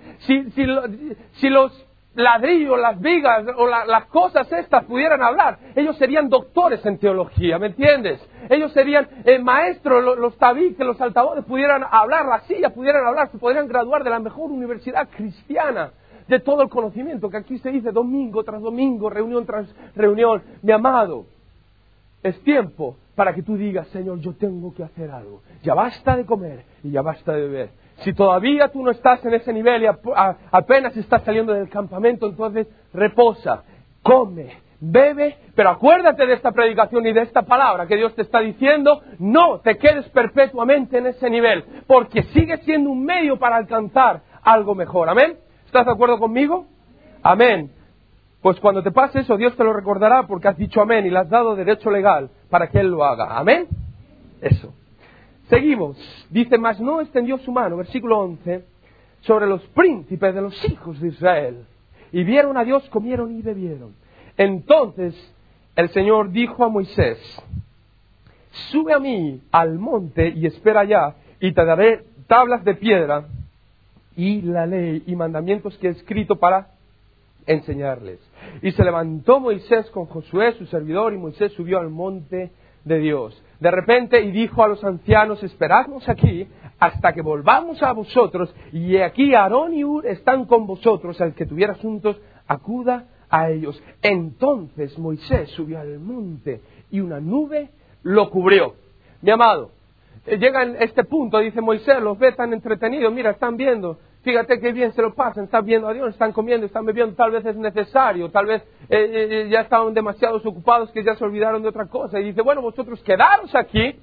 Si los ladrillos, las vigas o las cosas estas pudieran hablar, ellos serían doctores en teología, ¿me entiendes? Ellos serían maestros, los tabiques, los altavoces pudieran hablar, las sillas pudieran hablar, se podrían graduar de la mejor universidad cristiana de todo el conocimiento que aquí se dice domingo tras domingo, reunión tras reunión. Mi amado, es tiempo para que tú digas, Señor, yo tengo que hacer algo. Ya basta de comer y ya basta de beber. Si todavía tú no estás en ese nivel y apenas estás saliendo del campamento, entonces reposa, come, bebe, pero acuérdate de esta predicación y de esta palabra que Dios te está diciendo, no te quedes perpetuamente en ese nivel, porque sigue siendo un medio para alcanzar algo mejor. ¿Amén? ¿Estás de acuerdo conmigo? Amén. Pues cuando te pase eso, Dios te lo recordará porque has dicho amén y le has dado derecho legal para que Él lo haga. ¿Amén? Eso. Seguimos. Dice, mas no extendió su mano, versículo 11, sobre los príncipes de los hijos de Israel. Y vieron a Dios, comieron y bebieron. Entonces el Señor dijo a Moisés, sube a mí al monte y espera allá, y te daré tablas de piedra y la ley y mandamientos que he escrito para enseñarles. Y se levantó Moisés con Josué, su servidor, y Moisés subió al monte de Dios. De repente, y dijo a los ancianos, esperadnos aquí hasta que volvamos a vosotros, y aquí Aarón y Hur están con vosotros, el que tuviera asuntos, acuda a ellos. Entonces Moisés subió al monte, y una nube lo cubrió. Mi amado, llega en este punto, dice Moisés, los ve tan entretenidos, mira, están viendo, fíjate qué bien se lo pasan, están viendo a Dios, están comiendo, están bebiendo, tal vez es necesario, tal vez ya estaban demasiado ocupados que ya se olvidaron de otra cosa. Y dice, bueno, vosotros quedaros aquí,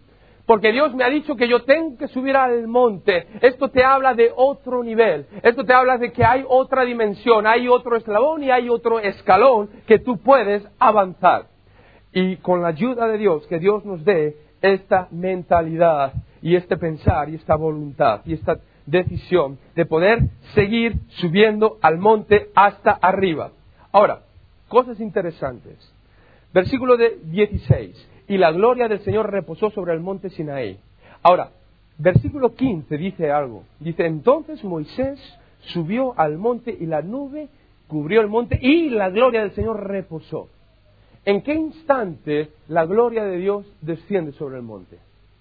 porque Dios me ha dicho que yo tengo que subir al monte. Esto te habla de otro nivel, esto te habla de que hay otra dimensión, hay otro eslabón y hay otro escalón que tú puedes avanzar. Y con la ayuda de Dios, que Dios nos dé esta mentalidad y este pensar y esta voluntad y esta decisión de poder seguir subiendo al monte hasta arriba. Ahora, cosas interesantes. Versículo 16. Y la gloria del Señor reposó sobre el monte Sinaí. Ahora, versículo 15 dice algo. Dice, entonces Moisés subió al monte y la nube cubrió el monte y la gloria del Señor reposó. ¿En qué instante la gloria de Dios desciende sobre el monte?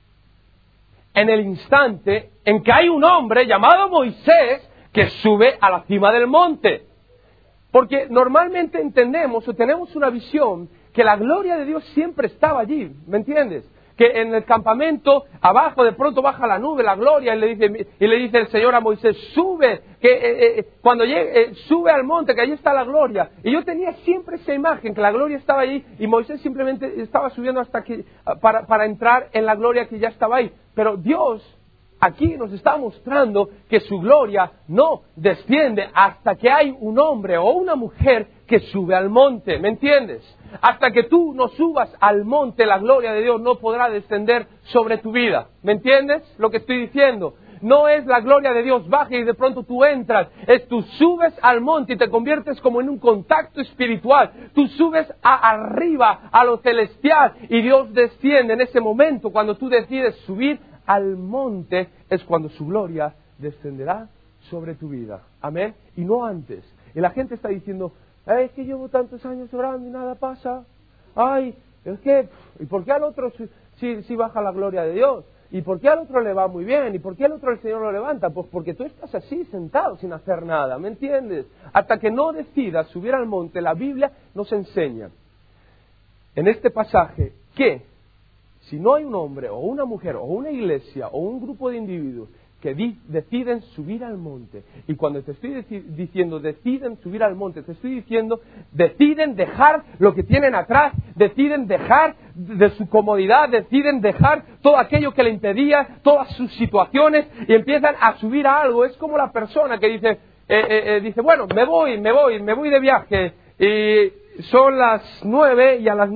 En el instante en que hay un hombre llamado Moisés que sube a la cima del monte. Porque normalmente entendemos o tenemos una visión que la gloria de Dios siempre estaba allí, ¿me entiendes? Que en el campamento abajo de pronto baja la nube, la gloria, y le dice el Señor a Moisés, sube, cuando llegue, sube al monte, que allí está la gloria. Y yo tenía siempre esa imagen, que la gloria estaba allí, y Moisés simplemente estaba subiendo hasta que, para entrar en la gloria que ya estaba ahí. Pero Dios aquí nos está mostrando que su gloria no desciende hasta que hay un hombre o una mujer que sube al monte, ¿me entiendes? Hasta que tú no subas al monte, la gloria de Dios no podrá descender sobre tu vida, ¿me entiendes lo que estoy diciendo? No es la gloria de Dios baja y de pronto tú entras, es tú subes al monte y te conviertes como en un contacto espiritual, tú subes arriba a lo celestial y Dios desciende en ese momento cuando tú decides subir al monte, es cuando su gloria descenderá sobre tu vida. Amén. Y no antes. Y la gente está diciendo, es que llevo tantos años orando y nada pasa. Ay, es que, ¿y por qué al otro sí baja la gloria de Dios? ¿Y por qué al otro le va muy bien? ¿Y por qué al otro el Señor lo levanta? Pues porque tú estás así sentado sin hacer nada, ¿me entiendes? Hasta que no decidas subir al monte, la Biblia nos enseña en este pasaje que si no hay un hombre o una mujer o una iglesia o un grupo de individuos que deciden subir al monte, y cuando te estoy diciendo deciden subir al monte, te estoy diciendo deciden dejar lo que tienen atrás, deciden dejar de su comodidad, deciden dejar todo aquello que le impedía, todas sus situaciones, y empiezan a subir a algo. Es como la persona que dice, bueno, me voy de viaje, y son las 9 y a las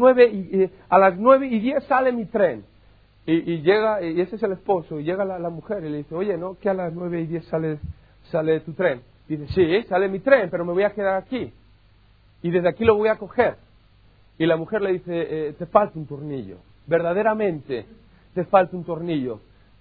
9:10 sale mi tren. Y llega, y ese es el esposo, y llega la mujer y le dice, oye, ¿no? Que a las 9:10 sale tu tren. Dice, sí, sale mi tren, pero me voy a quedar aquí. Y desde aquí lo voy a coger. Y la mujer le dice, te falta un tornillo. Verdaderamente, te falta un tornillo.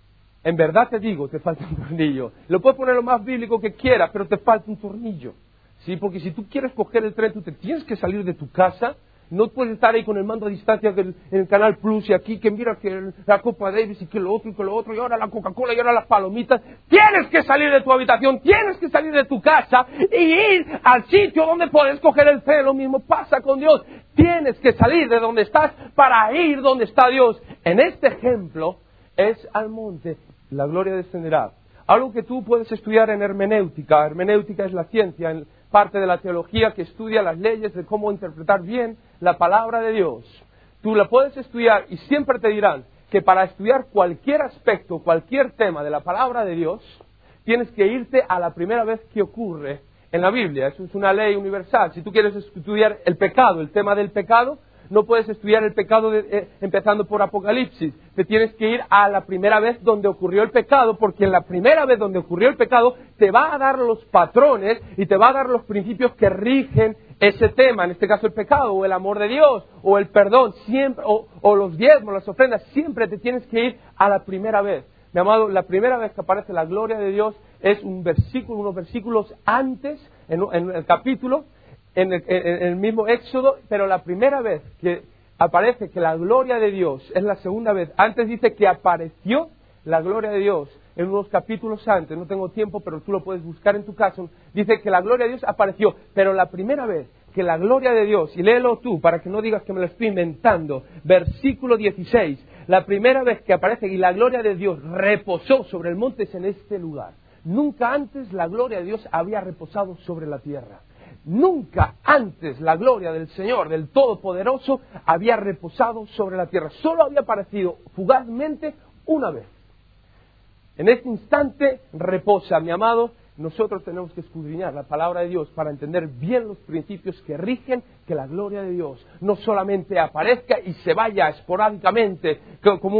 En verdad te digo, te falta un tornillo. Lo puedes poner lo más bíblico que quieras, pero te falta un tornillo. Sí, porque si tú quieres coger el tren, tú te tienes que salir de tu casa. No puedes estar ahí con el mando a distancia en el Canal Plus y aquí que mira que la Copa Davis y que lo otro, y ahora la Coca-Cola y ahora las palomitas. Tienes que salir de tu habitación, tienes que salir de tu casa y ir al sitio donde puedes coger el tren. Lo mismo pasa con Dios. Tienes que salir de donde estás para ir donde está Dios. En este ejemplo es al monte, la gloria descenderá. Algo que tú puedes estudiar en hermenéutica. Hermenéutica es la ciencia, en parte de la teología que estudia las leyes de cómo interpretar bien la palabra de Dios. Tú la puedes estudiar y siempre te dirán que para estudiar cualquier aspecto, cualquier tema de la palabra de Dios, tienes que irte a la primera vez que ocurre en la Biblia. Eso es una ley universal. Si tú quieres estudiar el pecado, el tema del pecado, no puedes estudiar el pecado empezando por Apocalipsis. Te tienes que ir a la primera vez donde ocurrió el pecado, porque en la primera vez donde ocurrió el pecado te va a dar los patrones y te va a dar los principios que rigen ese tema, en este caso el pecado, o el amor de Dios, o el perdón, siempre, o los diezmos, las ofrendas. Siempre te tienes que ir a la primera vez. Mi amado, la primera vez que aparece la gloria de Dios es un versículo, unos versículos antes, en el capítulo, en el mismo Éxodo, pero la primera vez que aparece que la gloria de Dios es la segunda vez. Antes dice que apareció la gloria de Dios en unos capítulos antes, no tengo tiempo, pero tú lo puedes buscar en tu casa. Dice que la gloria de Dios apareció, pero la primera vez que la gloria de Dios, y léelo tú para que no digas que me lo estoy inventando, versículo 16, la primera vez que aparece y la gloria de Dios reposó sobre el monte es en este lugar. Nunca antes la gloria de Dios había reposado sobre la tierra. Nunca antes la gloria del Señor, del Todopoderoso, había reposado sobre la tierra. Solo había aparecido fugazmente una vez. En este instante reposa, mi amado. Nosotros tenemos que escudriñar la palabra de Dios para entender bien los principios que rigen que la gloria de Dios no solamente aparezca y se vaya esporádicamente como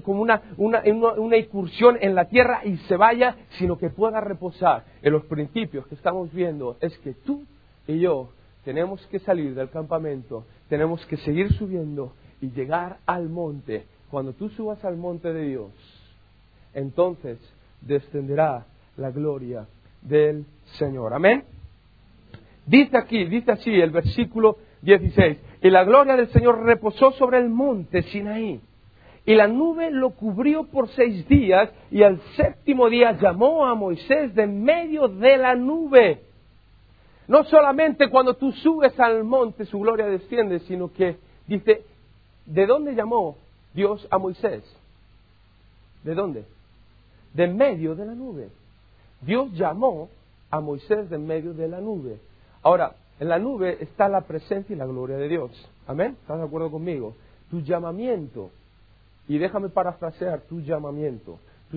una incursión en la tierra y se vaya, sino que pueda reposar. En los principios que estamos viendo es que tú y yo tenemos que salir del campamento, tenemos que seguir subiendo y llegar al monte. Cuando tú subas al monte de Dios, entonces descenderá la gloria del Señor. Amén. Dice así el versículo 16: y la gloria del Señor reposó sobre el monte Sinaí, y la nube lo cubrió por 6 días, y al 7º día llamó a Moisés de medio de la nube. No solamente cuando tú subes al monte su gloria desciende, sino que dice, ¿de dónde llamó Dios a Moisés? ¿De dónde? De medio de la nube. Dios llamó a Moisés de medio de la nube. Ahora, en la nube está la presencia y la gloria de Dios. ¿Amén? ¿Estás de acuerdo conmigo? Tu llamamiento, y déjame parafrasear tu llamamiento,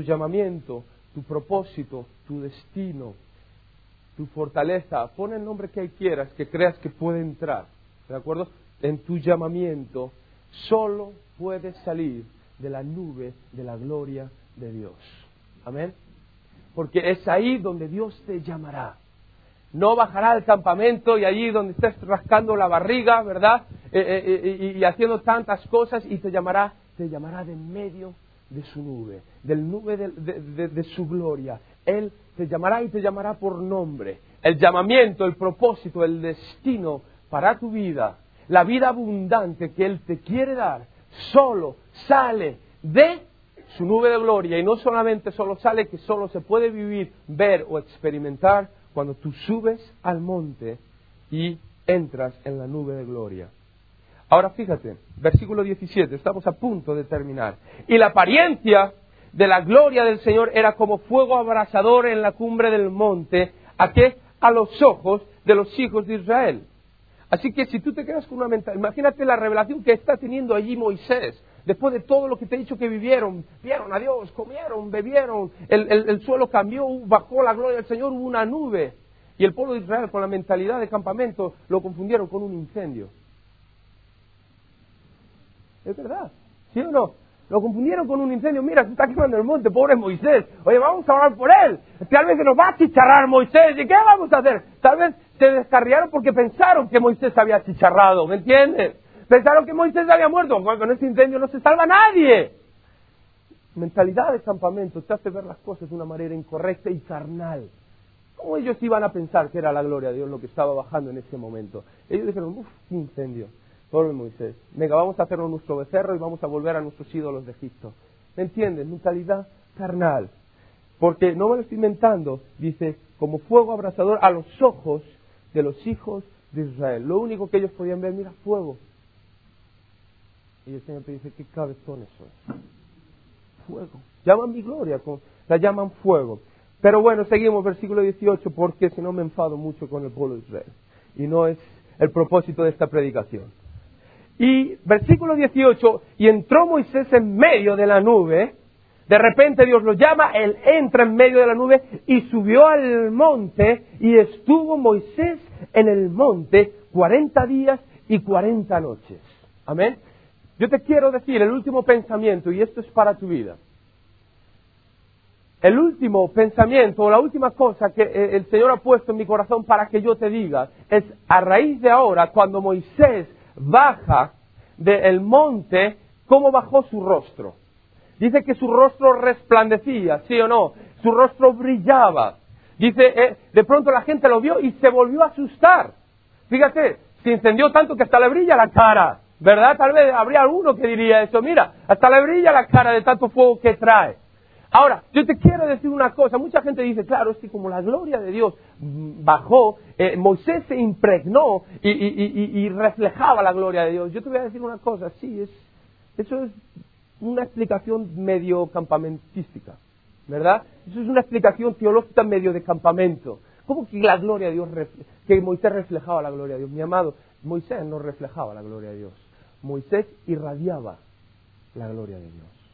tu propósito, tu destino, tu fortaleza, pon el nombre que quieras, que creas que puede entrar. ¿De acuerdo? En tu llamamiento solo puede salir de la nube de la gloria de Dios. Amén. Porque es ahí donde Dios te llamará. No bajará al campamento y allí donde estés rascando la barriga, ¿verdad? Y haciendo tantas cosas, y te llamará de medio de su nube, del nube de su gloria. Él te llamará y te llamará por nombre. El llamamiento, el propósito, el destino para tu vida, la vida abundante que Él te quiere dar, solo sale de su nube de gloria. Y no solamente solo sale, que solo se puede vivir, ver o experimentar cuando tú subes al monte y entras en la nube de gloria. Ahora fíjate, versículo 17, estamos a punto de terminar. Y la apariencia de la gloria del Señor era como fuego abrasador en la cumbre del monte, a los ojos de los hijos de Israel. Así que si tú te quedas con una mentalidad, imagínate la revelación que está teniendo allí Moisés, después de todo lo que te he dicho que vieron a Dios, comieron, bebieron, el suelo cambió, bajó la gloria del Señor, hubo una nube. Y el pueblo de Israel, con la mentalidad de campamento, lo confundieron con un incendio. Es verdad, ¿sí o no? Lo confundieron con un incendio. Mira, se está quemando el monte, pobre Moisés. Oye, vamos a orar por él. Tal vez se nos va a chicharrar Moisés. ¿Y qué vamos a hacer? Tal vez se descarriaron porque pensaron que Moisés había chicharrado, ¿me entiendes? Pensaron que Moisés había muerto. Bueno, con este incendio no se salva nadie. Mentalidad de campamento te hace ver las cosas de una manera incorrecta y carnal. ¿Cómo ellos iban a pensar que era la gloria de Dios lo que estaba bajando en ese momento? Ellos dijeron, qué incendio. Pobre Moisés. Venga, vamos a hacerlo nuestro becerro y vamos a volver a nuestros ídolos de Egipto. ¿Me entiendes? Mentalidad carnal. Porque no me lo estoy inventando. Dice, como fuego abrasador a los ojos de los hijos de Israel. Lo único que ellos podían ver, mira, fuego. Y el Señor te dice, qué cabezones son. Fuego. Llaman mi gloria, la llaman fuego. Pero bueno, seguimos versículo 18, porque si no me enfado mucho con el pueblo de Israel. Y no es el propósito de esta predicación. Y versículo 18, y entró Moisés en medio de la nube. De repente Dios lo llama, él entra en medio de la nube y subió al monte, y estuvo Moisés en el monte 40 días y 40 noches. Amén. Yo te quiero decir el último pensamiento, y esto es para tu vida. El último pensamiento, o la última cosa que el Señor ha puesto en mi corazón para que yo te diga, es a raíz de ahora, cuando Moisés baja del monte, ¿cómo bajó su rostro? Dice que su rostro resplandecía, ¿sí o no? Su rostro brillaba. Dice, de pronto la gente lo vio y se volvió a asustar. Fíjate, se incendió tanto que hasta le brilla la cara, ¿verdad? Tal vez habría alguno que diría eso, mira, hasta le brilla la cara de tanto fuego que trae. Ahora, yo te quiero decir una cosa, mucha gente dice, claro, es que como la gloria de Dios bajó, Moisés se impregnó y reflejaba la gloria de Dios. Yo te voy a decir una cosa, sí, eso es una explicación medio campamentística, ¿verdad? Eso es una explicación teológica medio de campamento. ¿Cómo que la gloria de Dios, que Moisés reflejaba la gloria de Dios? Mi amado, Moisés no reflejaba la gloria de Dios. Moisés irradiaba la gloria de Dios.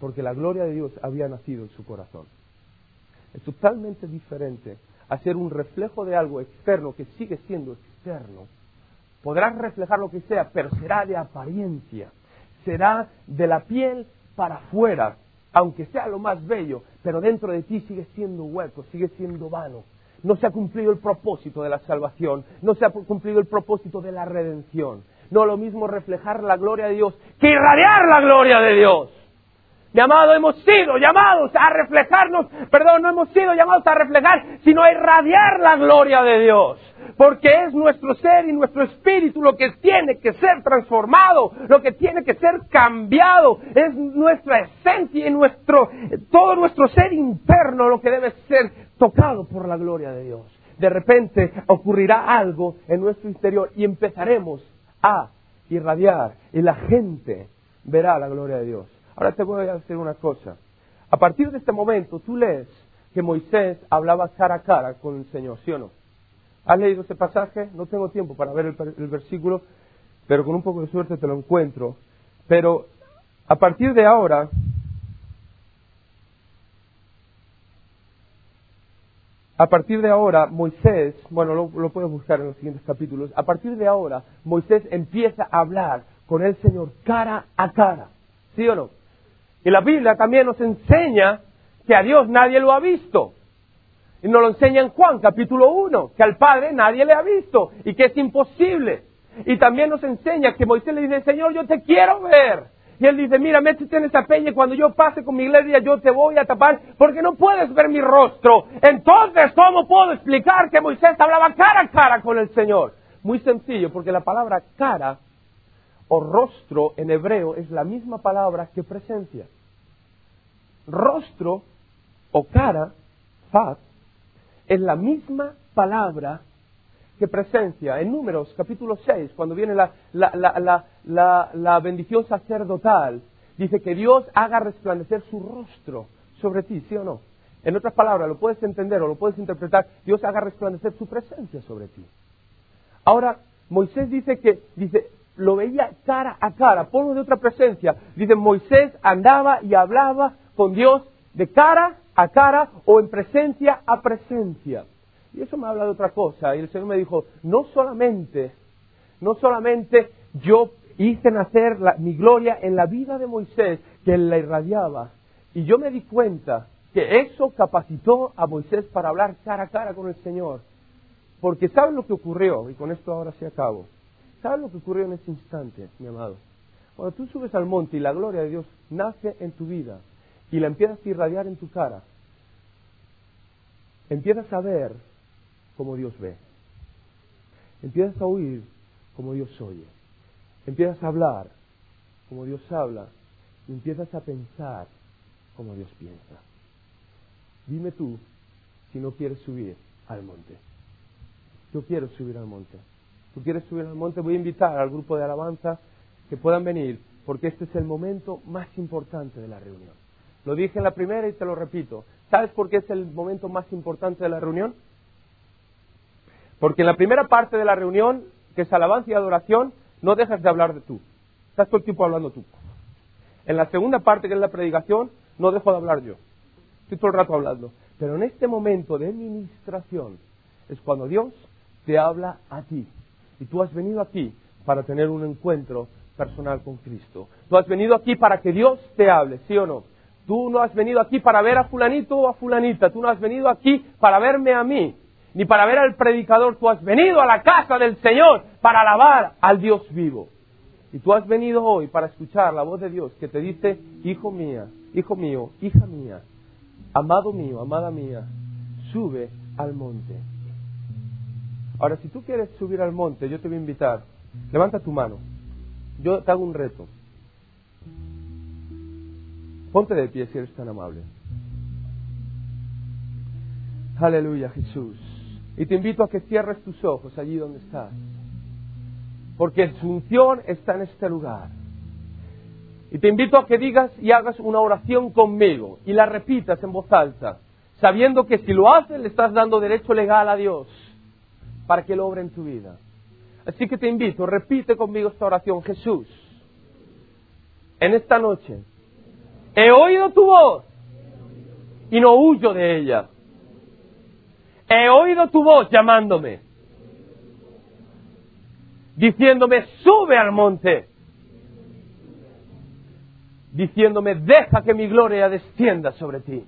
porque la gloria de Dios había nacido en su corazón. Es totalmente diferente a ser un reflejo de algo externo que sigue siendo externo. Podrás reflejar lo que sea, pero será de apariencia. Será de la piel para afuera, aunque sea lo más bello, pero dentro de ti sigue siendo hueco, sigue siendo vano. No se ha cumplido el propósito de la salvación, no se ha cumplido el propósito de la redención. No lo mismo reflejar la gloria de Dios que irradiar la gloria de Dios. Mi amado, hemos sido llamados a reflejarnos, no hemos sido llamados a reflejar, sino a irradiar la gloria de Dios. Porque es nuestro ser y nuestro espíritu lo que tiene que ser transformado, lo que tiene que ser cambiado. Es nuestra esencia y todo nuestro ser interno lo que debe ser tocado por la gloria de Dios. De repente ocurrirá algo en nuestro interior y empezaremos a irradiar y la gente verá la gloria de Dios. Ahora te voy a decir una cosa. A partir de este momento tú lees que Moisés hablaba cara a cara con el Señor, ¿sí o no? ¿Has leído ese pasaje? No tengo tiempo para ver el versículo, pero con un poco de suerte te lo encuentro. Pero a partir de ahora, Moisés, bueno, lo puedes buscar en los siguientes capítulos, a partir de ahora Moisés empieza a hablar con el Señor cara a cara, ¿sí o no? Y la Biblia también nos enseña que a Dios nadie lo ha visto. Y nos lo enseña en Juan, capítulo 1, que al Padre nadie le ha visto y que es imposible. Y también nos enseña que Moisés le dice, Señor, yo te quiero ver. Y él dice, mira, métete en esa peña y cuando yo pase con mi iglesia yo te voy a tapar porque no puedes ver mi rostro. Entonces, ¿cómo puedo explicar que Moisés hablaba cara a cara con el Señor? Muy sencillo, porque la palabra cara o rostro en hebreo es la misma palabra que presencia. Rostro o cara, fat, es la misma palabra que presencia. En Números, capítulo 6, cuando viene la bendición sacerdotal, dice que Dios haga resplandecer su rostro sobre ti, ¿sí o no? En otras palabras, lo puedes entender o lo puedes interpretar, Dios haga resplandecer su presencia sobre ti. Ahora, Moisés dice, lo veía cara a cara, ponlo de otra presencia. Dice, Moisés andaba y hablaba con Dios de cara a cara o en presencia a presencia. Y eso me habla de otra cosa. Y el Señor me dijo, no solamente yo hice nacer mi gloria en la vida de Moisés, que él la irradiaba. Y yo me di cuenta que eso capacitó a Moisés para hablar cara a cara con el Señor. Porque ¿sabes lo que ocurrió? Y con esto ahora sí acabo. ¿Sabes lo que ocurrió en ese instante, mi amado? Cuando tú subes al monte y la gloria de Dios nace en tu vida y la empiezas a irradiar en tu cara, empiezas a ver como Dios ve. Empiezas a oír como Dios oye. Empiezas a hablar como Dios habla. Y empiezas a pensar como Dios piensa. Dime tú si no quieres subir al monte. Yo quiero subir al monte. ¿Tú quieres subir al monte? Voy a invitar al grupo de alabanza que puedan venir, porque este es el momento más importante de la reunión. Lo dije en la primera y te lo repito. ¿Sabes por qué es el momento más importante de la reunión? Porque en la primera parte de la reunión, que es alabanza y adoración, no dejas de hablar de tú. Estás todo el tiempo hablando tú. En la segunda parte, que es la predicación, no dejo de hablar yo. Estoy todo el rato hablando. Pero en este momento de ministración es cuando Dios te habla a ti. Y tú has venido aquí para tener un encuentro personal con Cristo. Tú has venido aquí para que Dios te hable, ¿sí o no? Tú no has venido aquí para ver a fulanito o a fulanita. Tú no has venido aquí para verme a mí, ni para ver al predicador. Tú has venido a la casa del Señor para alabar al Dios vivo. Y tú has venido hoy para escuchar la voz de Dios que te dice, hijo mío, hija mía, amado mío, amada mía, sube al monte. Ahora, si tú quieres subir al monte, yo te voy a invitar. Levanta tu mano. Yo te hago un reto. Ponte de pie si eres tan amable. Aleluya, Jesús. Y te invito a que cierres tus ojos allí donde estás. Porque su unción está en este lugar. Y te invito a que digas y hagas una oración conmigo. Y la repitas en voz alta. Sabiendo que si lo haces le estás dando derecho legal a Dios para que Él obre en tu vida. Así que te invito, repite conmigo esta oración. Jesús, en esta noche He oído tu voz y no huyo de ella. He oído tu voz llamándome, diciéndome, sube al monte, diciéndome, deja que mi gloria descienda sobre ti.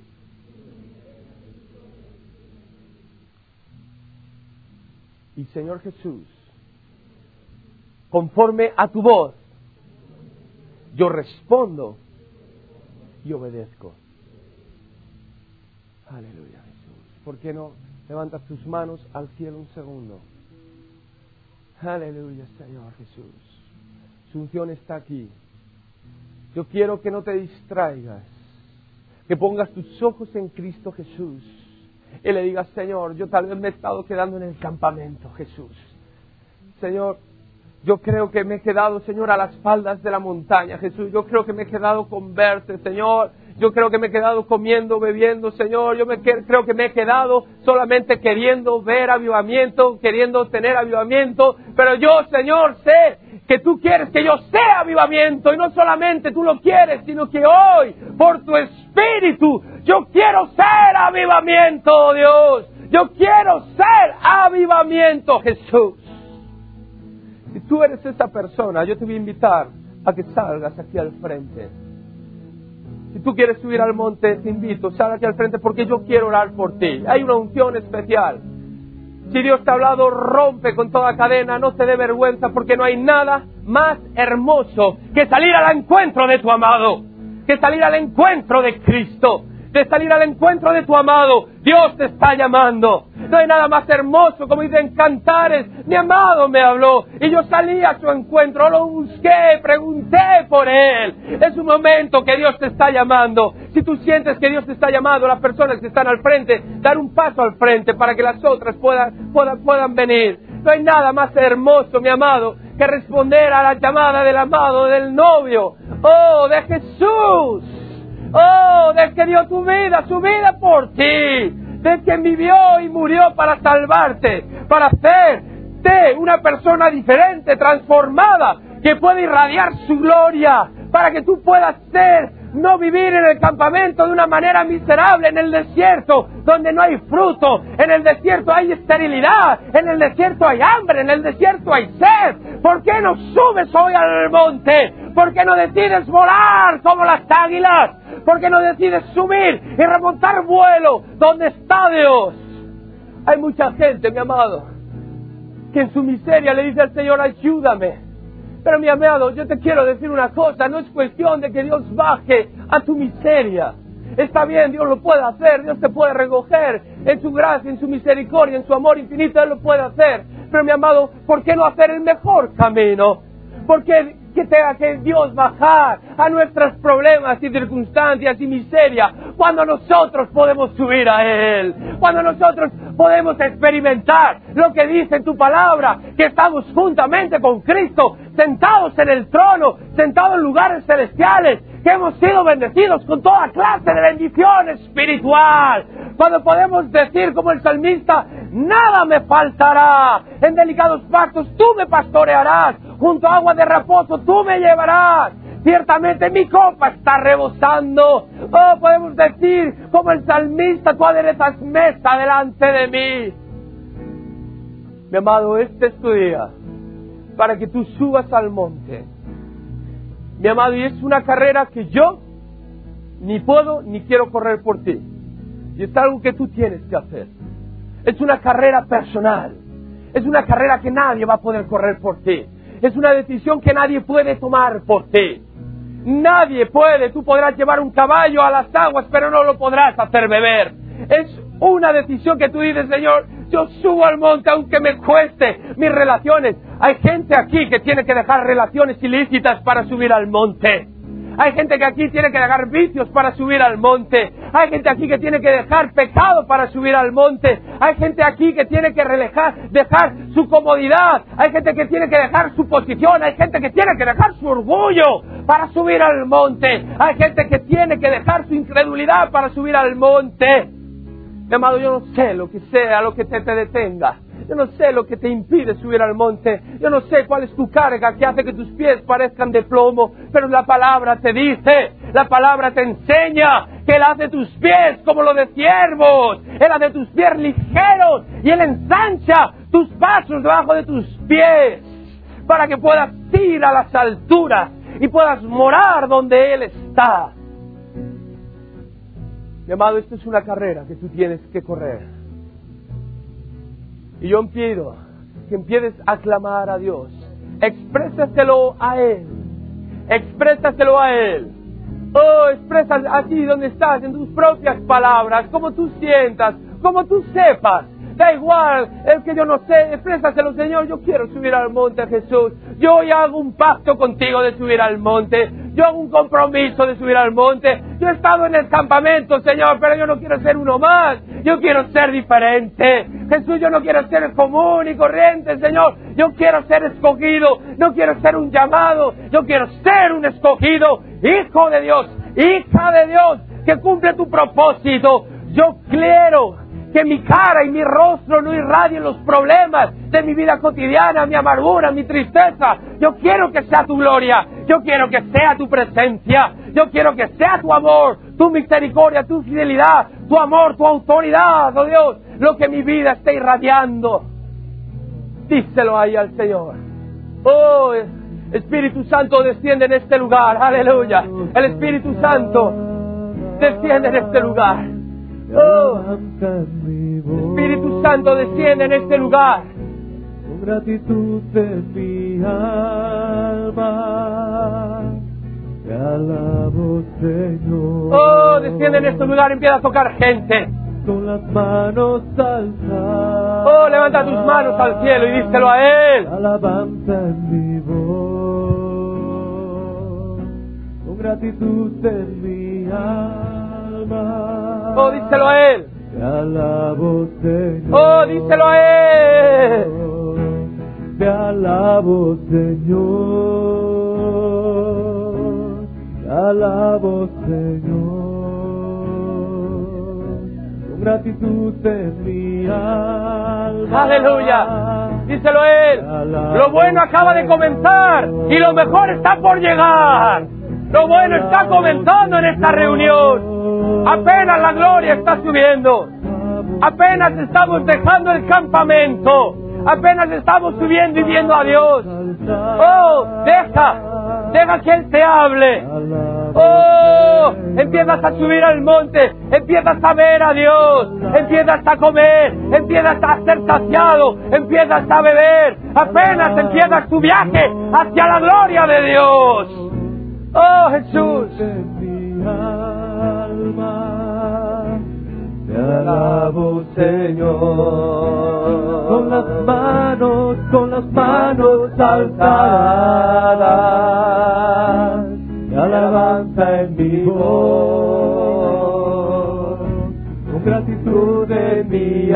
Y Señor Jesús, conforme a tu voz, yo respondo y obedezco. Aleluya, Jesús. ¿Por qué no levantas tus manos al cielo un segundo? Aleluya, Señor Jesús. Su unción está aquí. Yo quiero que no te distraigas, que pongas tus ojos en Cristo Jesús y le digas, Señor, yo tal vez me he estado quedando en el campamento, Jesús. Señor, yo creo que me he quedado, Señor, a las faldas de la montaña, Jesús. Yo creo que me he quedado con verte, Señor. Yo creo que me he quedado comiendo, bebiendo, Señor. Creo que me he quedado solamente queriendo ver avivamiento, queriendo tener avivamiento. Pero yo, Señor, sé que tú quieres que yo sea avivamiento. Y no solamente tú lo quieres, sino que hoy, por tu Espíritu, yo quiero ser avivamiento, Dios. Yo quiero ser avivamiento, Jesús. Si tú eres esa persona, yo te voy a invitar a que salgas aquí al frente. Si tú quieres subir al monte, te invito, sal aquí al frente porque yo quiero orar por ti. Hay una unción especial. Si Dios te ha hablado, rompe con toda cadena, no te dé vergüenza, porque no hay nada más hermoso que salir al encuentro de tu amado, que salir al encuentro de Cristo, de salir al encuentro de tu amado. Dios te está llamando. No hay nada más hermoso, como dicen Cantares, mi amado me habló y yo salí a su encuentro, lo busqué, pregunté por él. Es un momento que Dios te está llamando. Si tú sientes que Dios te está llamando, las personas que están al frente, dar un paso al frente para que las otras puedan venir. No hay nada más hermoso, mi amado, que responder a la llamada del amado, del novio. ¡Oh, de Jesús! ¡Oh, del que dio su vida por ti! Del que vivió y murió para salvarte, para hacerte una persona diferente, transformada, que puede irradiar su gloria, para que tú puedas no vivir en el campamento de una manera miserable, en el desierto, donde no hay fruto, en el desierto hay esterilidad, en el desierto hay hambre, en el desierto hay sed. ¿Por qué no subes hoy al monte? ¿Por qué no decides volar como las águilas? ¿Por qué no decides subir y remontar vuelo? ¿Dónde está Dios? Hay mucha gente, mi amado, que en su miseria le dice al Señor, ayúdame. Pero mi amado, yo te quiero decir una cosa, no es cuestión de que Dios baje a tu miseria. Está bien, Dios lo puede hacer, Dios te puede recoger en su gracia, en su misericordia, en su amor infinito, Él lo puede hacer. Pero mi amado, ¿por qué no hacer el mejor camino? ¿Por qué que tenga que Dios bajar a nuestros problemas y circunstancias y miseria cuando nosotros podemos subir a Él? Cuando nosotros podemos experimentar lo que dice tu palabra, que estamos juntamente con Cristo, sentados en el trono, sentados en lugares celestiales, que hemos sido bendecidos con toda clase de bendición espiritual. Cuando podemos decir como el salmista, nada me faltará, en delicados pastos tú me pastorearás, junto a agua de reposo tú me llevarás, ciertamente mi copa está rebosando. Oh, podemos decir como el salmista, tú aderezas mesa delante de mí. Mi amado, este es tu día para que tú subas al monte. Mi amado, y es una carrera que yo ni puedo ni quiero correr por ti. Y es algo que tú tienes que hacer. Es una carrera personal. Es una carrera que nadie va a poder correr por ti. Es una decisión que nadie puede tomar por ti. Nadie puede. Tú podrás llevar un caballo a las aguas, pero no lo podrás hacer beber. Es una decisión que tú dices, Señor, yo subo al monte aunque me cueste mis relaciones. Hay gente aquí que tiene que dejar relaciones ilícitas para subir al monte. Hay gente que aquí tiene que dejar vicios para subir al monte. Hay gente aquí que tiene que dejar pecado para subir al monte. Hay gente aquí que tiene que dejar su comodidad. Hay gente que tiene que dejar su posición. Hay gente que tiene que dejar su orgullo para subir al monte. Hay gente que tiene que dejar su incredulidad para subir al monte. Mi amado, yo no sé lo que sea lo que te detenga. Yo no sé lo que te impide subir al monte. Yo no sé cuál es tu carga que hace que tus pies parezcan de plomo. Pero la palabra te dice La palabra te enseña que Él hace tus pies como los de siervos. Él hace tus pies ligeros y Él ensancha tus pasos debajo de tus pies para que puedas ir a las alturas y puedas morar donde Él está. Mi amado, esta es una carrera que tú tienes que correr. Y yo pido que empieces a clamar a Dios. Exprésaselo a Él. Exprésaselo a Él. Oh, expresa aquí donde estás, en tus propias palabras, como tú sientas, como tú sepas. Da igual, el que yo no sé, exprésaselo, Señor, yo quiero subir al monte, Jesús. Yo hoy hago un pacto contigo de subir al monte. Yo hago un compromiso de subir al monte. Yo he estado en el campamento, Señor, pero yo no quiero ser uno más. Yo quiero ser diferente. Jesús, yo no quiero ser común y corriente, Señor. Yo quiero ser escogido. No quiero ser un llamado. Yo quiero ser un escogido. Hijo de Dios, hija de Dios, que cumple tu propósito. Yo quiero que mi cara y mi rostro no irradien los problemas de mi vida cotidiana, mi amargura, mi tristeza. Yo quiero que sea tu gloria, yo quiero que sea tu presencia, yo quiero que sea tu amor, tu misericordia, tu fidelidad, tu amor, tu autoridad, oh Dios, lo que mi vida esté irradiando. Díselo ahí al Señor. Oh, Espíritu Santo, desciende en este lugar, aleluya. El Espíritu Santo desciende en este lugar. Oh, Espíritu Santo, desciende en este lugar. Con gratitud de mi alma, te alabo, Señor. Oh, desciende en este lugar y empieza a tocar gente. Con las manos alzadas. Oh, levanta tus manos al cielo y díselo a Él. Alabanza en mi voz, con gratitud en mi alma. Oh, díselo a Él. Te alabo, Señor. Oh, díselo a Él. Te alabo, Señor. Te alabo, Señor. Con gratitud en mi alma. Aleluya. Díselo a Él. Lo bueno acaba de comenzar y lo mejor está por llegar. Lo bueno está comenzando en esta reunión. Apenas la gloria está subiendo. Apenas estamos dejando el campamento. Apenas estamos subiendo y viendo a Dios. Oh, deja que Él te hable. Oh, empiezas a subir al monte, empiezas a ver a Dios, empiezas a comer, empiezas a ser saciado, empiezas a beber. Apenas empiezas tu viaje hacia la gloria de Dios. Oh, Jesús. Te alabo, Señor. Con las manos alzadas, te alabanza en mi voz, con gratitud en mi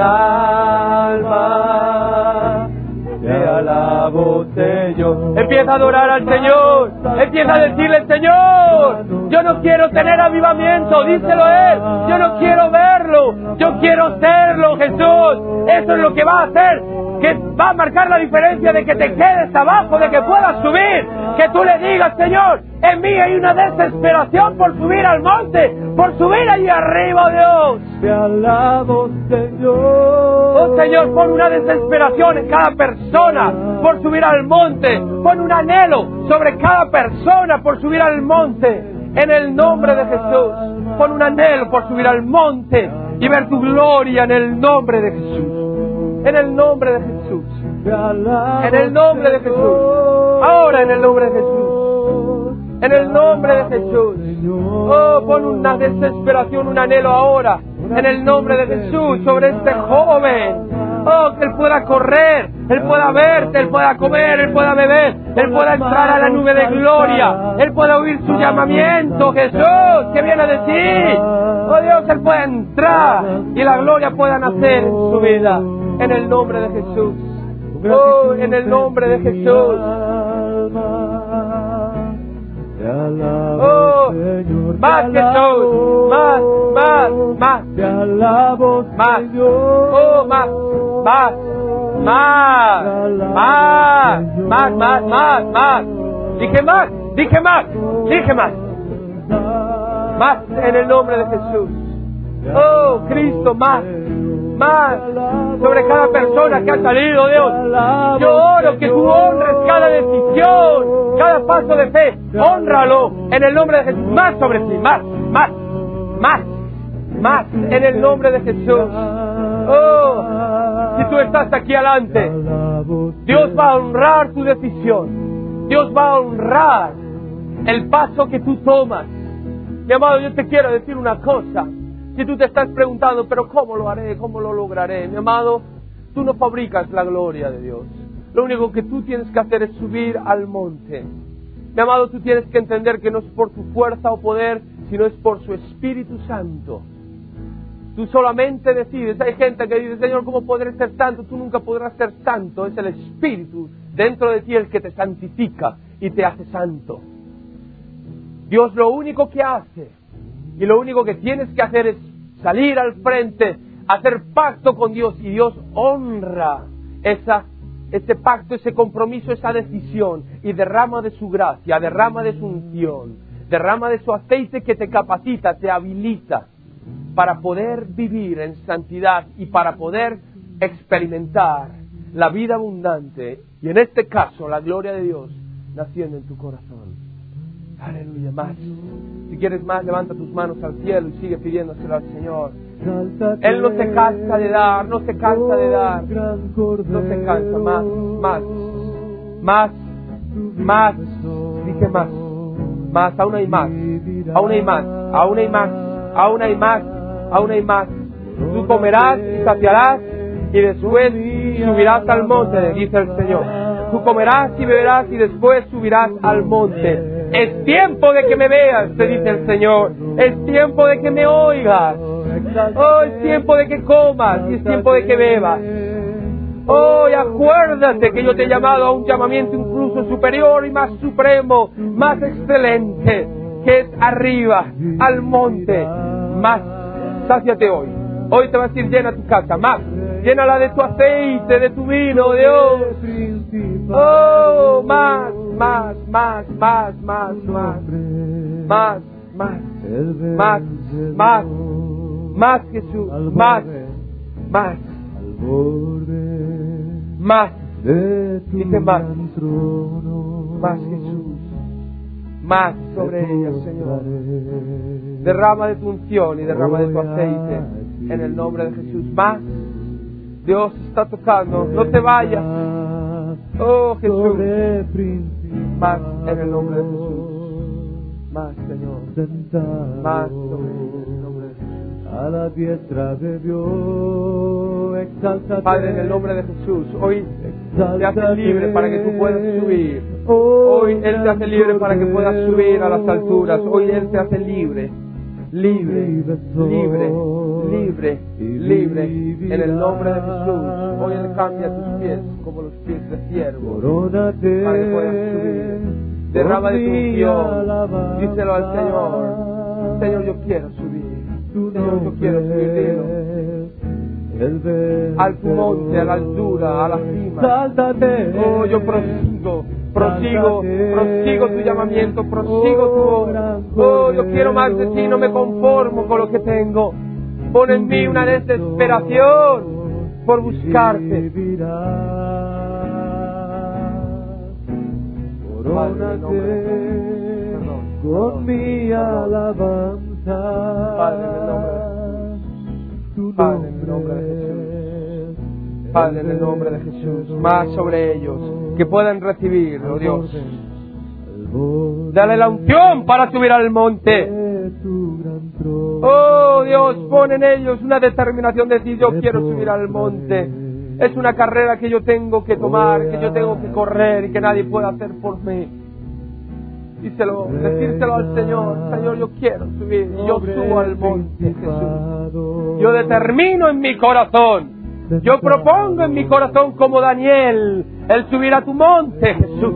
alma. Te alabo, Señor. Empieza a adorar al Señor. Empieza a decirle, Señor, yo no quiero tener avivamiento. Díselo a Él. Yo no quiero verlo. Yo quiero serlo, Jesús. Eso es lo que va a hacer, que va a marcar la diferencia de que te quedes abajo, de que puedas subir. Que tú le digas, Señor, en mí hay una desesperación por subir al monte, por subir allí arriba, Dios. Te alabo, Señor. Oh, Señor, pon una desesperación en cada persona por subir al monte. Pon un anhelo sobre cada persona por subir al monte. En el nombre de Jesús. Pon un anhelo por subir al monte y ver tu gloria en el nombre de Jesús. En el nombre de Jesús. En el nombre de Jesús. Ahora en el nombre de Jesús. En el nombre de Jesús. Oh, pon una desesperación, un anhelo ahora. En el nombre de Jesús sobre este joven. Oh, que Él pueda correr, Él pueda verte, Él pueda comer, Él pueda beber, Él pueda entrar a la nube de gloria, Él pueda oír su llamamiento, Jesús, que viene de ti. Oh Dios, Él pueda entrar y la gloria pueda nacer en su vida. En el nombre de Jesús. Oh, en el nombre de Jesús. Oh, más Jesús, más. Te alabo, más. Señor. Oh, más. Dije más. más en el nombre de Jesús. Oh, Cristo, más sobre cada persona que ha salido, Dios. Yo oro que tú honres cada decisión, cada paso de fe. Hónralo en el nombre de Jesús. Más sobre ti, más en el nombre de Jesús. Oh, si tú estás aquí adelante, Dios va a honrar tu decisión. Dios va a honrar el paso que tú tomas. Mi amado, yo te quiero decir una cosa. Si tú te estás preguntando, pero ¿cómo lo haré? ¿Cómo lo lograré? Mi amado, tú no fabricas la gloria de Dios. Lo único que tú tienes que hacer es subir al monte. Mi amado, tú tienes que entender que no es por tu fuerza o poder, sino es por su Espíritu Santo. Tú solamente decides. Hay gente que dice, Señor, ¿cómo podré ser santo? Tú nunca podrás ser santo. Es el Espíritu dentro de ti el que te santifica y te hace santo. Dios lo único que hace y lo único que tienes que hacer es salir al frente, hacer pacto con Dios, y Dios honra ese pacto, ese compromiso, esa decisión, y derrama de su gracia, derrama de su unción, derrama de su aceite que te capacita, te habilita para poder vivir en santidad y para poder experimentar la vida abundante, y en este caso la gloria de Dios naciendo en tu corazón. Aleluya, más. Si quieres más, levanta tus manos al cielo y sigue pidiéndoselo al Señor. Él no se cansa de dar, no se cansa de dar, no se cansa. Más, dije más, aún hay más, aún hay más, aún hay más, aún hay más, aún hay más. Tú comerás y saciarás y después subirás al monte, dice el Señor. Tú comerás y beberás y después subirás al monte. Es tiempo de que me veas, te dice el Señor. Es tiempo de que me oigas. Oh, es tiempo de que comas y es tiempo de que bebas. Oh, y acuérdate que yo te he llamado a un llamamiento incluso superior y más supremo, más excelente, que es arriba, al monte. Más, sáciate hoy. Hoy te vas a ir llena tu casa, más. Llénala de tu aceite, de tu vino, Dios. Oh, más Jesús, más, dice más Jesús, más sobre ella, Señor. Derrama de tu unción y derrama de tu aceite en el nombre de Jesús. Más, Dios está tocando, no te vayas. Oh, Jesús, más en el nombre de Jesús. Más, Señor, más sobre ella en el nombre de Jesús. A la diestra de Dios, exáltate. Padre, en el nombre de Jesús, hoy te hace libre para que tú puedas subir. Hoy Él te hace libre para que puedas subir a las alturas. Hoy Él te hace libre. Libre, en el nombre de Jesús. Hoy Él cambia tus pies como los pies de siervo para que puedas subir. Derrama de tu unción, díselo al Señor. Señor, yo quiero subir. Señor, yo quiero subir, dilo. Al tu monte, a la altura, a la cima. Oh, yo prosigo tu llamamiento, prosigo tu obra. Oh, yo quiero más de ti, no me conformo con lo que tengo. Pon en mí una desesperación por buscarte. Con mi alabanza. Padre, en el nombre de Jesús. Padre, en el nombre de Jesús, más sobre ellos, que puedan recibir, oh Dios. Dale la unción para subir al monte. Oh Dios, pon en ellos una determinación de decir, yo quiero subir al monte. Es una carrera que yo tengo que tomar, que yo tengo que correr y que nadie puede hacer por mí. Decírselo al Señor. Señor, yo quiero subir. Y yo subo al monte, Jesús. Yo determino en mi corazón. Yo propongo en mi corazón como Daniel el subir a tu monte, Jesús.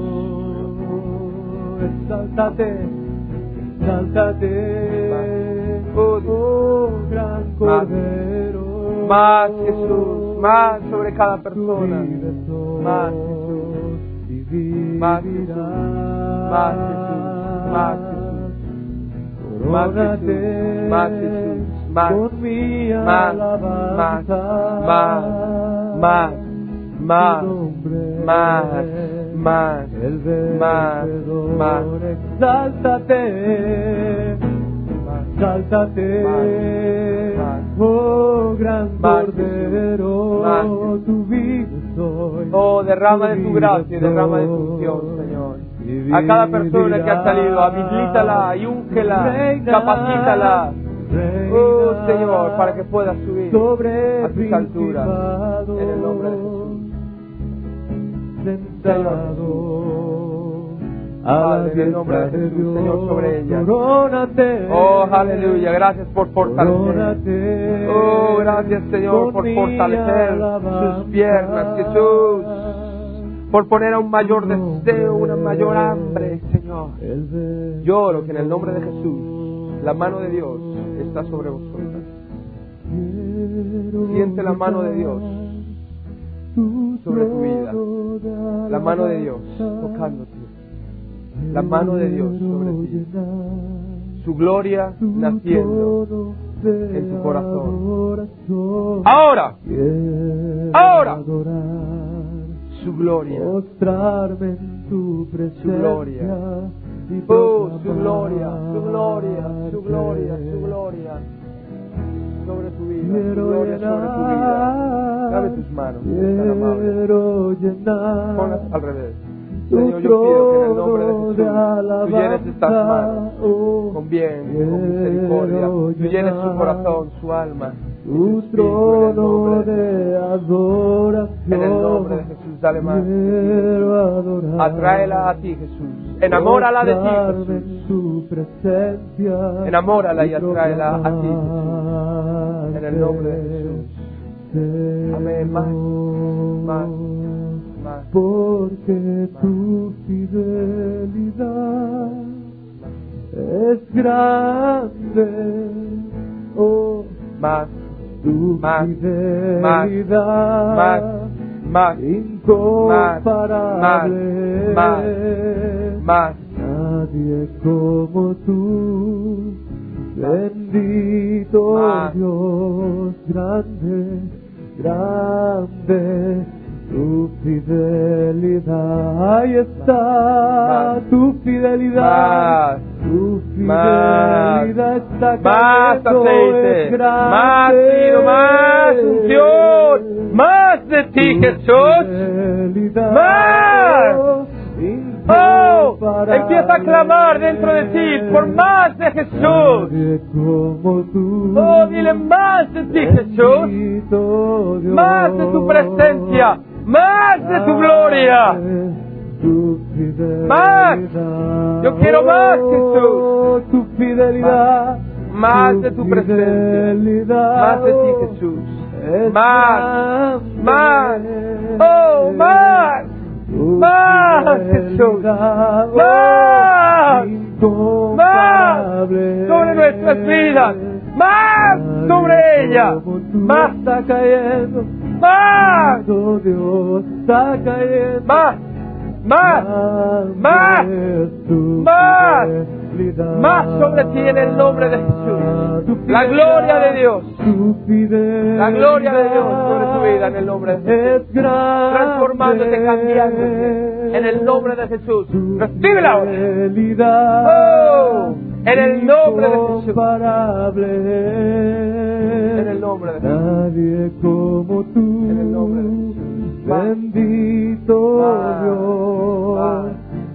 Exáltate, gran Cordero. Más Jesús, más sobre cada persona. Más Jesús, más Jesús, más Jesús, más Jesús. más Jesús, más Jesús, más, con mi más, alabanza, más, el más, vencedor, exáltate, exáltate, oh gran Cordero, tu vida soy. Oh, derrama de tu gracia y derrama de tu unción, Señor. A cada persona que ha salido, habilítala y úngela, capacítala. Oh, Señor, para que pueda subir a tus alturas, en el nombre de Jesús. Padre, en el nombre de Jesús, Señor, sobre ella. Oh, aleluya, gracias por fortalecer. Oh, gracias, Señor, por fortalecer sus piernas, Jesús. Por poner a un mayor deseo, una mayor hambre, Señor. Yo oro que en el nombre de Jesús, la mano de Dios está sobre vosotras. Siente la mano de Dios sobre tu vida. La mano de Dios tocándote. La mano de Dios sobre ti. Su gloria naciendo en tu corazón. Ahora. Ahora. Su gloria. Mostrarme en tu presencia. Su gloria. Oh, su gloria, su gloria, su gloria, su gloria. Sobre tu vida, su gloria sobre tu vida. Dame tus manos, tan amable. Ponlas al revés. Señor, yo pido que en el nombre de Jesús tú llenes estas manos con bien, con misericordia. Tú llenes su corazón, su alma, tu trono de adoración. En el nombre de Jesús, dale más. Atráela a ti, Jesús. Enamórala de ti, Jesús. Enamórala y atráela a ti, Jesús. En el nombre de Jesús. Amén. Más. Porque tu fidelidad es grande. Oh, más. Tu fidelidad más. Incomparable. Más. Nadie como tú. Bendito Dios, grande. Tu fidelidad, ahí está, tu fidelidad, tu fidelidad está más aceite, más vino, más unción, más de ti, Jesús, más. Oh, empieza a clamar dentro de ti por más de Jesús. Oh, dile más de ti, Jesús, más de tu presencia. Más de tu gloria. Más. Yo quiero más, Jesús. Tu fidelidad. Más de tu presencia. Más de ti, Jesús. Más. Oh, más. Más, Jesús. Más. Sobre nuestras vidas. Más sobre ella. Más está cayendo. Más. Dios está cayendo. Más sobre ti en el nombre de Jesús. La gloria de Dios. La gloria de Dios sobre tu vida en el nombre de Jesús. Transformándote, cambiándote en el nombre de Jesús. Recíbela ahora. Oh, en el nombre de Jesús. En el nombre de Jesús. Nadie como tú. En el nombre de Jesús. Bendito Dios.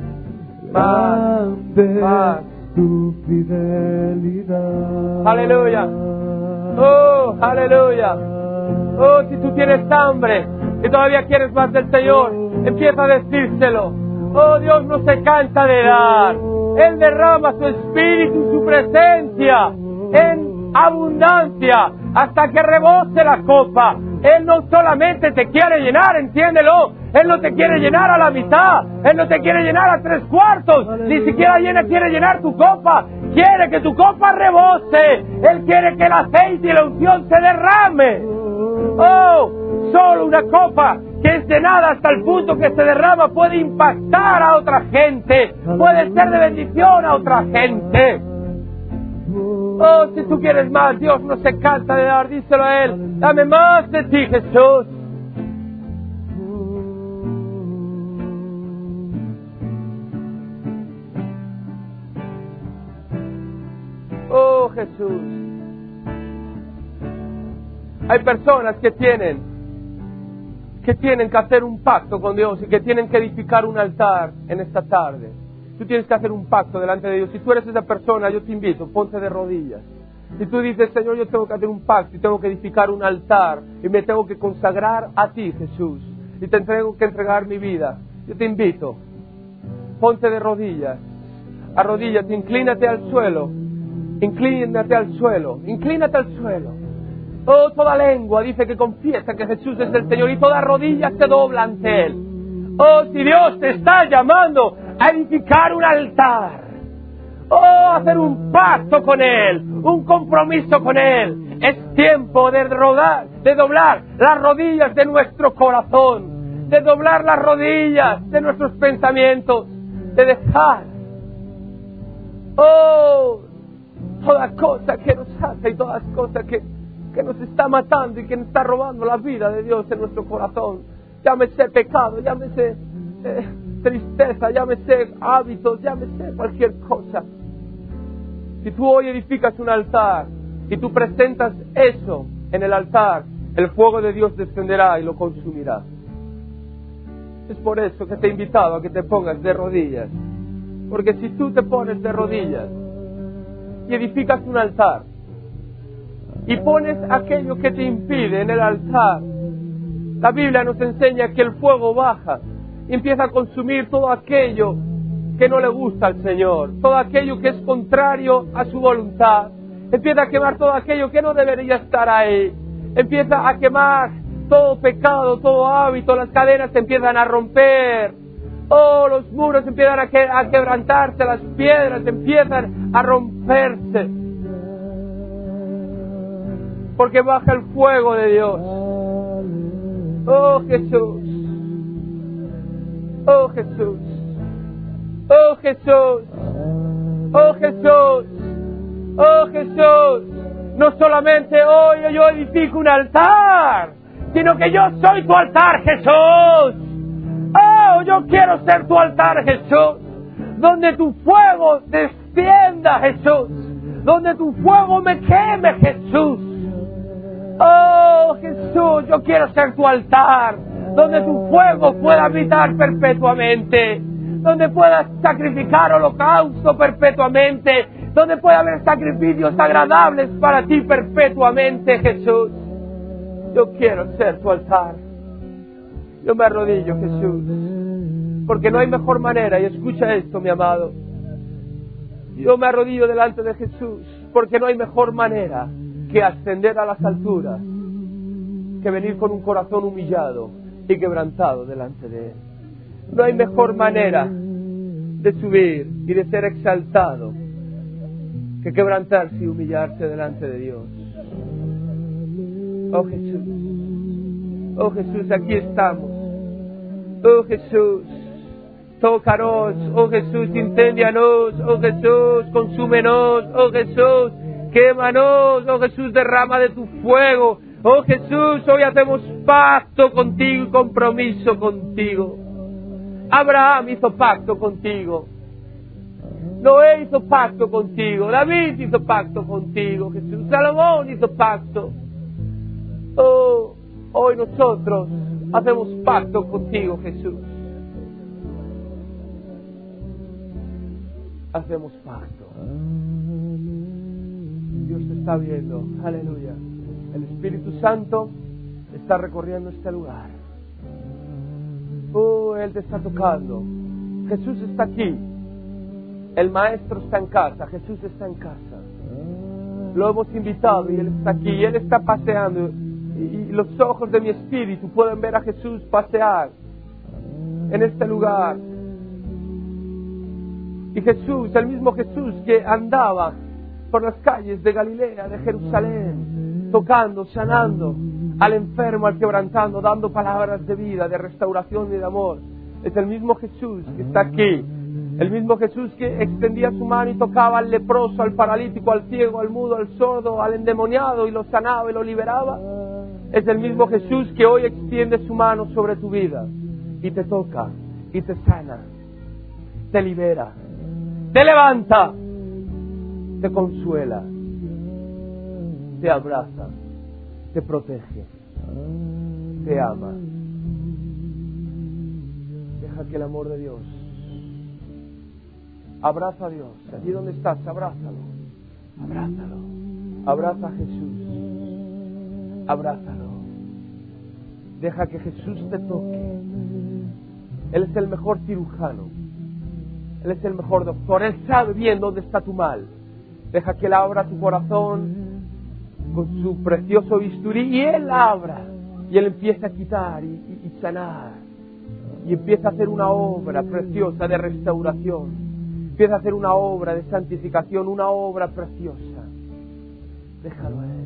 Más. Tu fidelidad. Aleluya. Oh, aleluya. Oh, si tú tienes hambre y todavía quieres más del Señor, empieza a decírselo. Oh, Dios no se cansa de dar. Él derrama su espíritu, su presencia en abundancia hasta que rebose la copa. Él no solamente te quiere llenar, entiéndelo. Él no te quiere llenar a la mitad. Él no te quiere llenar a 3/4. Ni siquiera quiere llenar tu copa. Quiere que tu copa rebose. Él quiere que el aceite y la unción se derrame. Oh, solo una copa que es llenada hasta el punto que se derrama puede impactar a otra gente. Puede ser de bendición a otra gente. Oh, si tú quieres más, Dios no se cansa de dar, díselo a Él. Dame más de ti, Jesús. Oh, Jesús. Hay personas que tienen que hacer un pacto con Dios y que tienen que edificar un altar en esta tarde. Tú tienes que hacer un pacto delante de Dios. Si tú eres esa persona, yo te invito, ponte de rodillas. Si tú dices, Señor, yo tengo que hacer un pacto y tengo que edificar un altar y me tengo que consagrar a ti, Jesús, y te tengo que entregar mi vida, yo te invito, ponte de rodillas, arrodíllate, inclínate al suelo, inclínate al suelo, inclínate al suelo. Oh, toda lengua dice que confiesa que Jesús es el Señor y toda rodilla se dobla ante Él. Oh, si Dios te está llamando a edificar un altar, oh, hacer un pacto con Él, un compromiso con Él, es tiempo de doblar las rodillas de nuestro corazón, de doblar las rodillas de nuestros pensamientos, de dejar, oh, toda cosa que nos hace y todas cosas que nos está matando y que nos está robando la vida de Dios en nuestro corazón. Llámese pecado, llámese tristeza, llámese hábitos, llámese cualquier cosa. Si tú hoy edificas un altar y tú presentas eso en el altar, el fuego de Dios descenderá y lo consumirá. Es por eso que te he invitado a que te pongas de rodillas. Porque si tú te pones de rodillas y edificas un altar y pones aquello que te impide en el altar, la Biblia nos enseña que el fuego baja y empieza a consumir todo aquello que no le gusta al Señor, todo aquello que es contrario a su voluntad. Empieza a quemar todo aquello que no debería estar ahí. Empieza a quemar todo pecado, todo hábito, las cadenas se empiezan a romper. Oh, los muros empiezan a quebrantarse, las piedras empiezan a romperse. Porque baja el fuego de Dios. Oh, Jesús. Oh, Jesús. Oh, Jesús. Oh, Jesús. Oh, Jesús. No solamente hoy yo edifico un altar, sino que yo soy tu altar, Jesús. Oh, yo quiero ser tu altar, Jesús. Donde tu fuego descienda, Jesús. Donde tu fuego me queme, Jesús. Oh, Jesús, yo quiero ser tu altar, donde tu fuego pueda habitar perpetuamente, donde puedas sacrificar holocausto perpetuamente, donde pueda haber sacrificios agradables para ti perpetuamente, Jesús. Yo quiero ser tu altar. Yo me arrodillo, Jesús, porque no hay mejor manera, y escucha esto, mi amado. Yo me arrodillo delante de Jesús, porque no hay mejor manera que ascender a las alturas, que venir con un corazón humillado y quebrantado delante de Él. No hay mejor manera de subir y de ser exaltado que quebrantarse y humillarse delante de Dios. Oh Jesús, aquí estamos. Oh Jesús, tócanos. Oh Jesús, incendianos. Oh Jesús, consúmenos. Oh Jesús, quémanos. Oh Jesús, derrama de tu fuego. Oh Jesús, hoy hacemos pacto contigo y compromiso contigo. Abraham hizo pacto contigo. Noé hizo pacto contigo. David hizo pacto contigo, Jesús. Salomón hizo pacto. Oh, hoy nosotros hacemos pacto contigo, Jesús. Hacemos pacto. Dios te está viendo. Aleluya. El Espíritu Santo está recorriendo este lugar. Oh, Él te está tocando. Jesús está aquí. El Maestro está en casa. Jesús está en casa. Lo hemos invitado y Él está aquí. Y Él está paseando. Y los ojos de mi espíritu pueden ver a Jesús pasear en este lugar. Y Jesús, el mismo Jesús que andaba por las calles de Galilea, de Jerusalén, tocando, sanando al enfermo, al quebrantando, dando palabras de vida, de restauración y de amor. Es el mismo Jesús que está aquí El mismo Jesús que extendía su mano y tocaba al leproso, al paralítico, al ciego, al mudo, al sordo, al endemoniado y lo sanaba y lo liberaba. Es el mismo Jesús que hoy extiende su mano sobre tu vida y te toca y te sana, te libera, te levanta, te consuela, te abraza, te protege, te ama. Deja que el amor de Dios, abraza a Dios, allí donde estás, abrázalo, abrázalo, abraza a Jesús, abrázalo. Deja que Jesús te toque. Él es el mejor cirujano, Él es el mejor doctor, Él sabe bien dónde está tu mal. Deja que Él abra tu corazón con su precioso bisturí y Él abra y Él empieza a quitar y sanar y empieza a hacer una obra preciosa de restauración, empieza a hacer una obra de santificación, una obra preciosa. Déjalo a Él.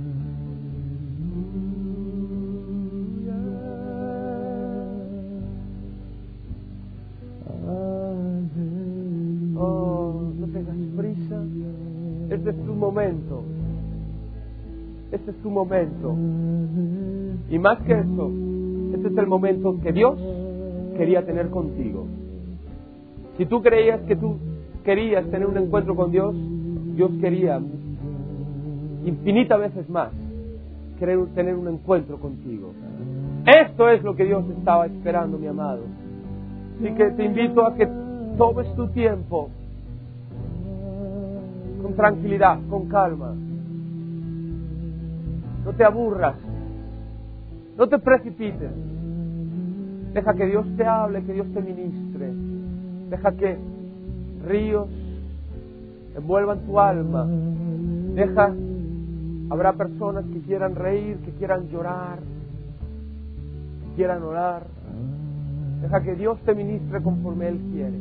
Oh, no tengas prisa. Este es tu momento. Este es tu momento. Y más que eso, este es el momento que Dios quería tener contigo. Si tú creías que tú querías tener un encuentro con Dios, Dios quería infinitas veces más querer tener un encuentro contigo. Esto es lo que Dios estaba esperando, mi amado. Así que te invito a que tomes tu tiempo con tranquilidad, con calma. No te aburras, no te precipites. Deja que Dios te hable, que Dios te ministre. Deja que ríos envuelvan tu alma. Habrá personas que quieran reír, que quieran llorar, que quieran orar. Deja que Dios te ministre conforme Él quiere.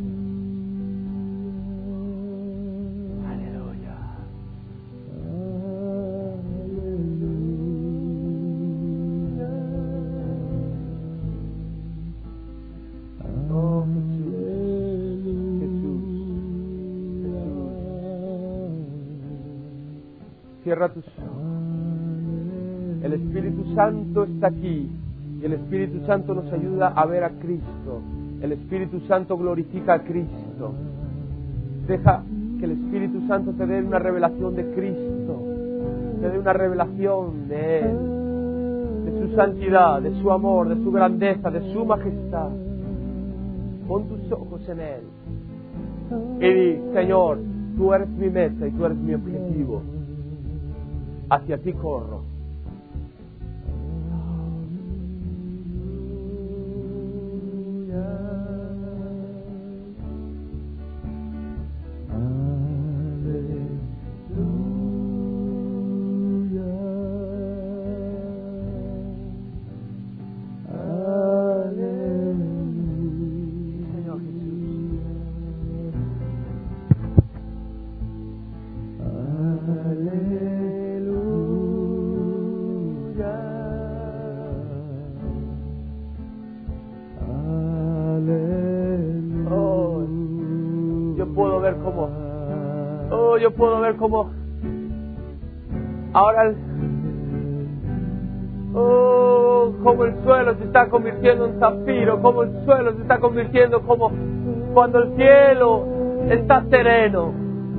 Aleluya. Oh, Jesús, Jesús, Jesús. Cierra tus ojos. El Espíritu Santo está aquí. Y el Espíritu Santo nos ayuda a ver a Cristo. El Espíritu Santo glorifica a Cristo. Deja que el Espíritu Santo te dé una revelación de Cristo. Te dé una revelación de Él. De su santidad, de su amor, de su grandeza, de su majestad. Pon tus ojos en Él. Y di, Señor, tú eres mi meta y tú eres mi objetivo. Hacia ti corro. Yo puedo ver cómo ahora como el suelo se está convirtiendo en zafiro, como el suelo se está convirtiendo como cuando el cielo está sereno.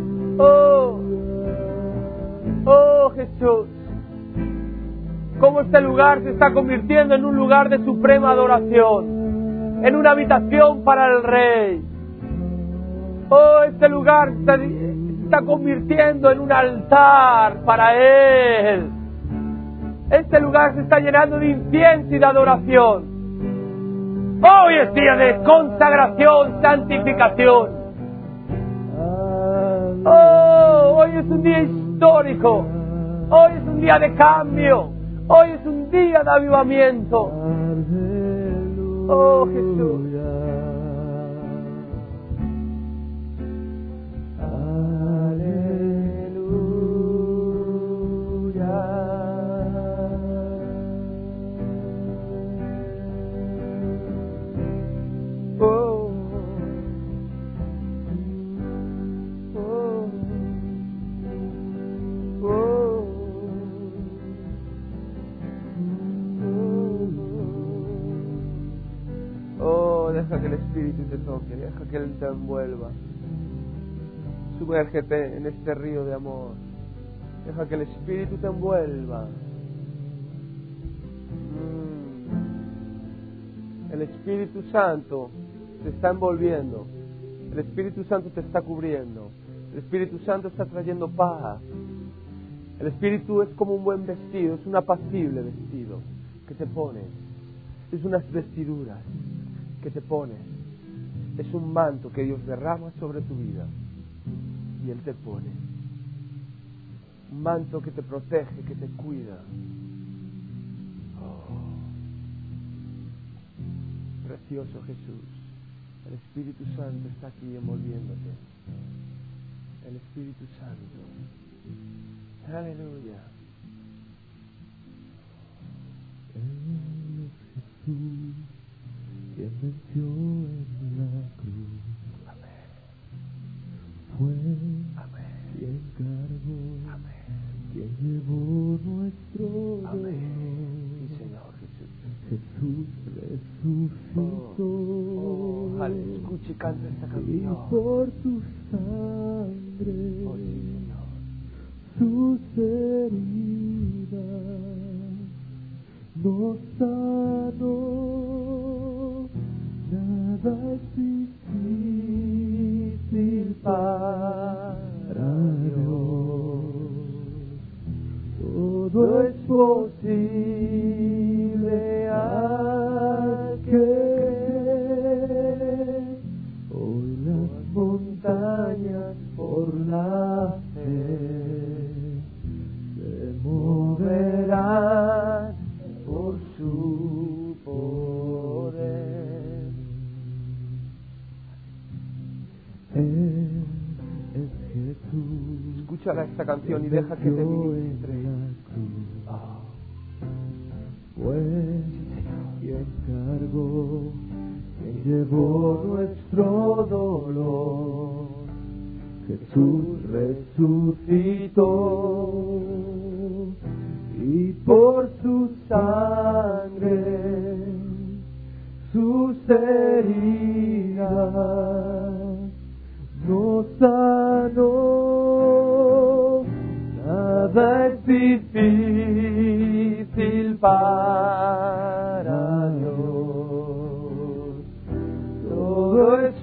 Oh Jesús, como este lugar se está convirtiendo en un lugar de suprema adoración, en una habitación para el Rey. Oh, este lugar se está convirtiendo en un altar para Él. Este lugar se está llenando de incienso y de adoración. Hoy es día de consagración, santificación. Oh, hoy es un día histórico. Hoy es un día de cambio. Hoy es un día de avivamiento. Oh, Jesús. deja que el Espíritu te toque, deja que Él te envuelva. Sumérgete en este río de amor. Deja que el Espíritu te envuelva. El Espíritu Santo te está envolviendo. El Espíritu Santo te está cubriendo. El Espíritu Santo está trayendo paz. El Espíritu es como un buen vestido, es un apacible vestido que te pones. Es unas vestiduras que te pones. Es un manto que Dios derrama sobre tu vida y Él te pone. Un manto que te protege, que te cuida. Oh, precioso Jesús. El Espíritu Santo está aquí envolviéndote. El Espíritu Santo. Aleluya. Él es Jesús, quien venció en la cruz. Amén. Fue Amén. quien cargó, Amén. quien llevó nuestro Amén. Sí, dolor. Señor Jesús. Jesús resucitó. Vale, escuche y canta esta Y canción. por su sangre, Oh, sí, Señor. sus heridas nos sanó. Nada es difícil para Dios. Todo es posible al creer. Hoy las montañas por la fe se moverán por su poder. Él es Jesús. Escúchala esta canción y deja que te ministre. Oh, Fue quien cargó, quien llevó nuestro dolor. Jesús resucitó y por su sangre, sus heridas nos sanó. Nada es difícil para Dios. Todo es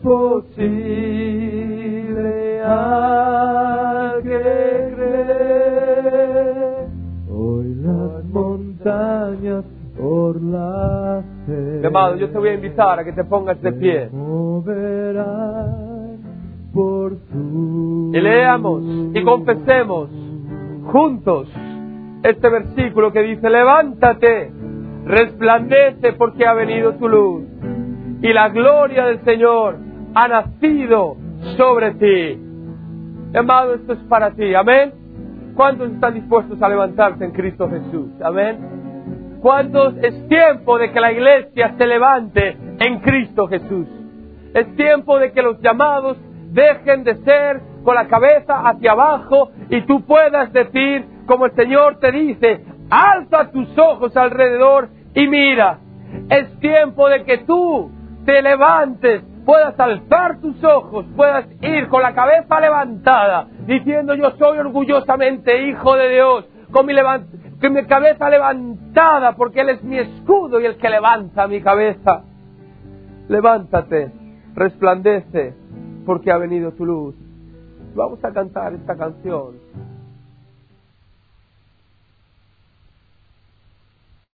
posible al que cree. Hoy las montañas por la fe. mi amado, yo te voy a invitar a que te pongas de pie. Moverán por su. Y leamos y confesemos juntos este versículo que dice: levántate, resplandece porque ha venido tu luz y la gloria del Señor ha nacido sobre ti. Amado, esto es para ti, amén. ¿Cuántos están dispuestos a levantarse en Cristo Jesús? Amén. ¿Cuántos? Es tiempo de que la iglesia se levante en Cristo Jesús. Es tiempo de que los llamados dejen de ser con la cabeza hacia abajo y tú puedas decir, como el Señor te dice: alza tus ojos alrededor y mira. Es tiempo de que tú te levantes, puedas alzar tus ojos, puedas ir con la cabeza levantada, diciendo: yo soy orgullosamente hijo de Dios, con mi cabeza levantada, porque Él es mi escudo y el que levanta mi cabeza. Levántate, resplandece, porque ha venido tu luz. Vamos a cantar esta canción.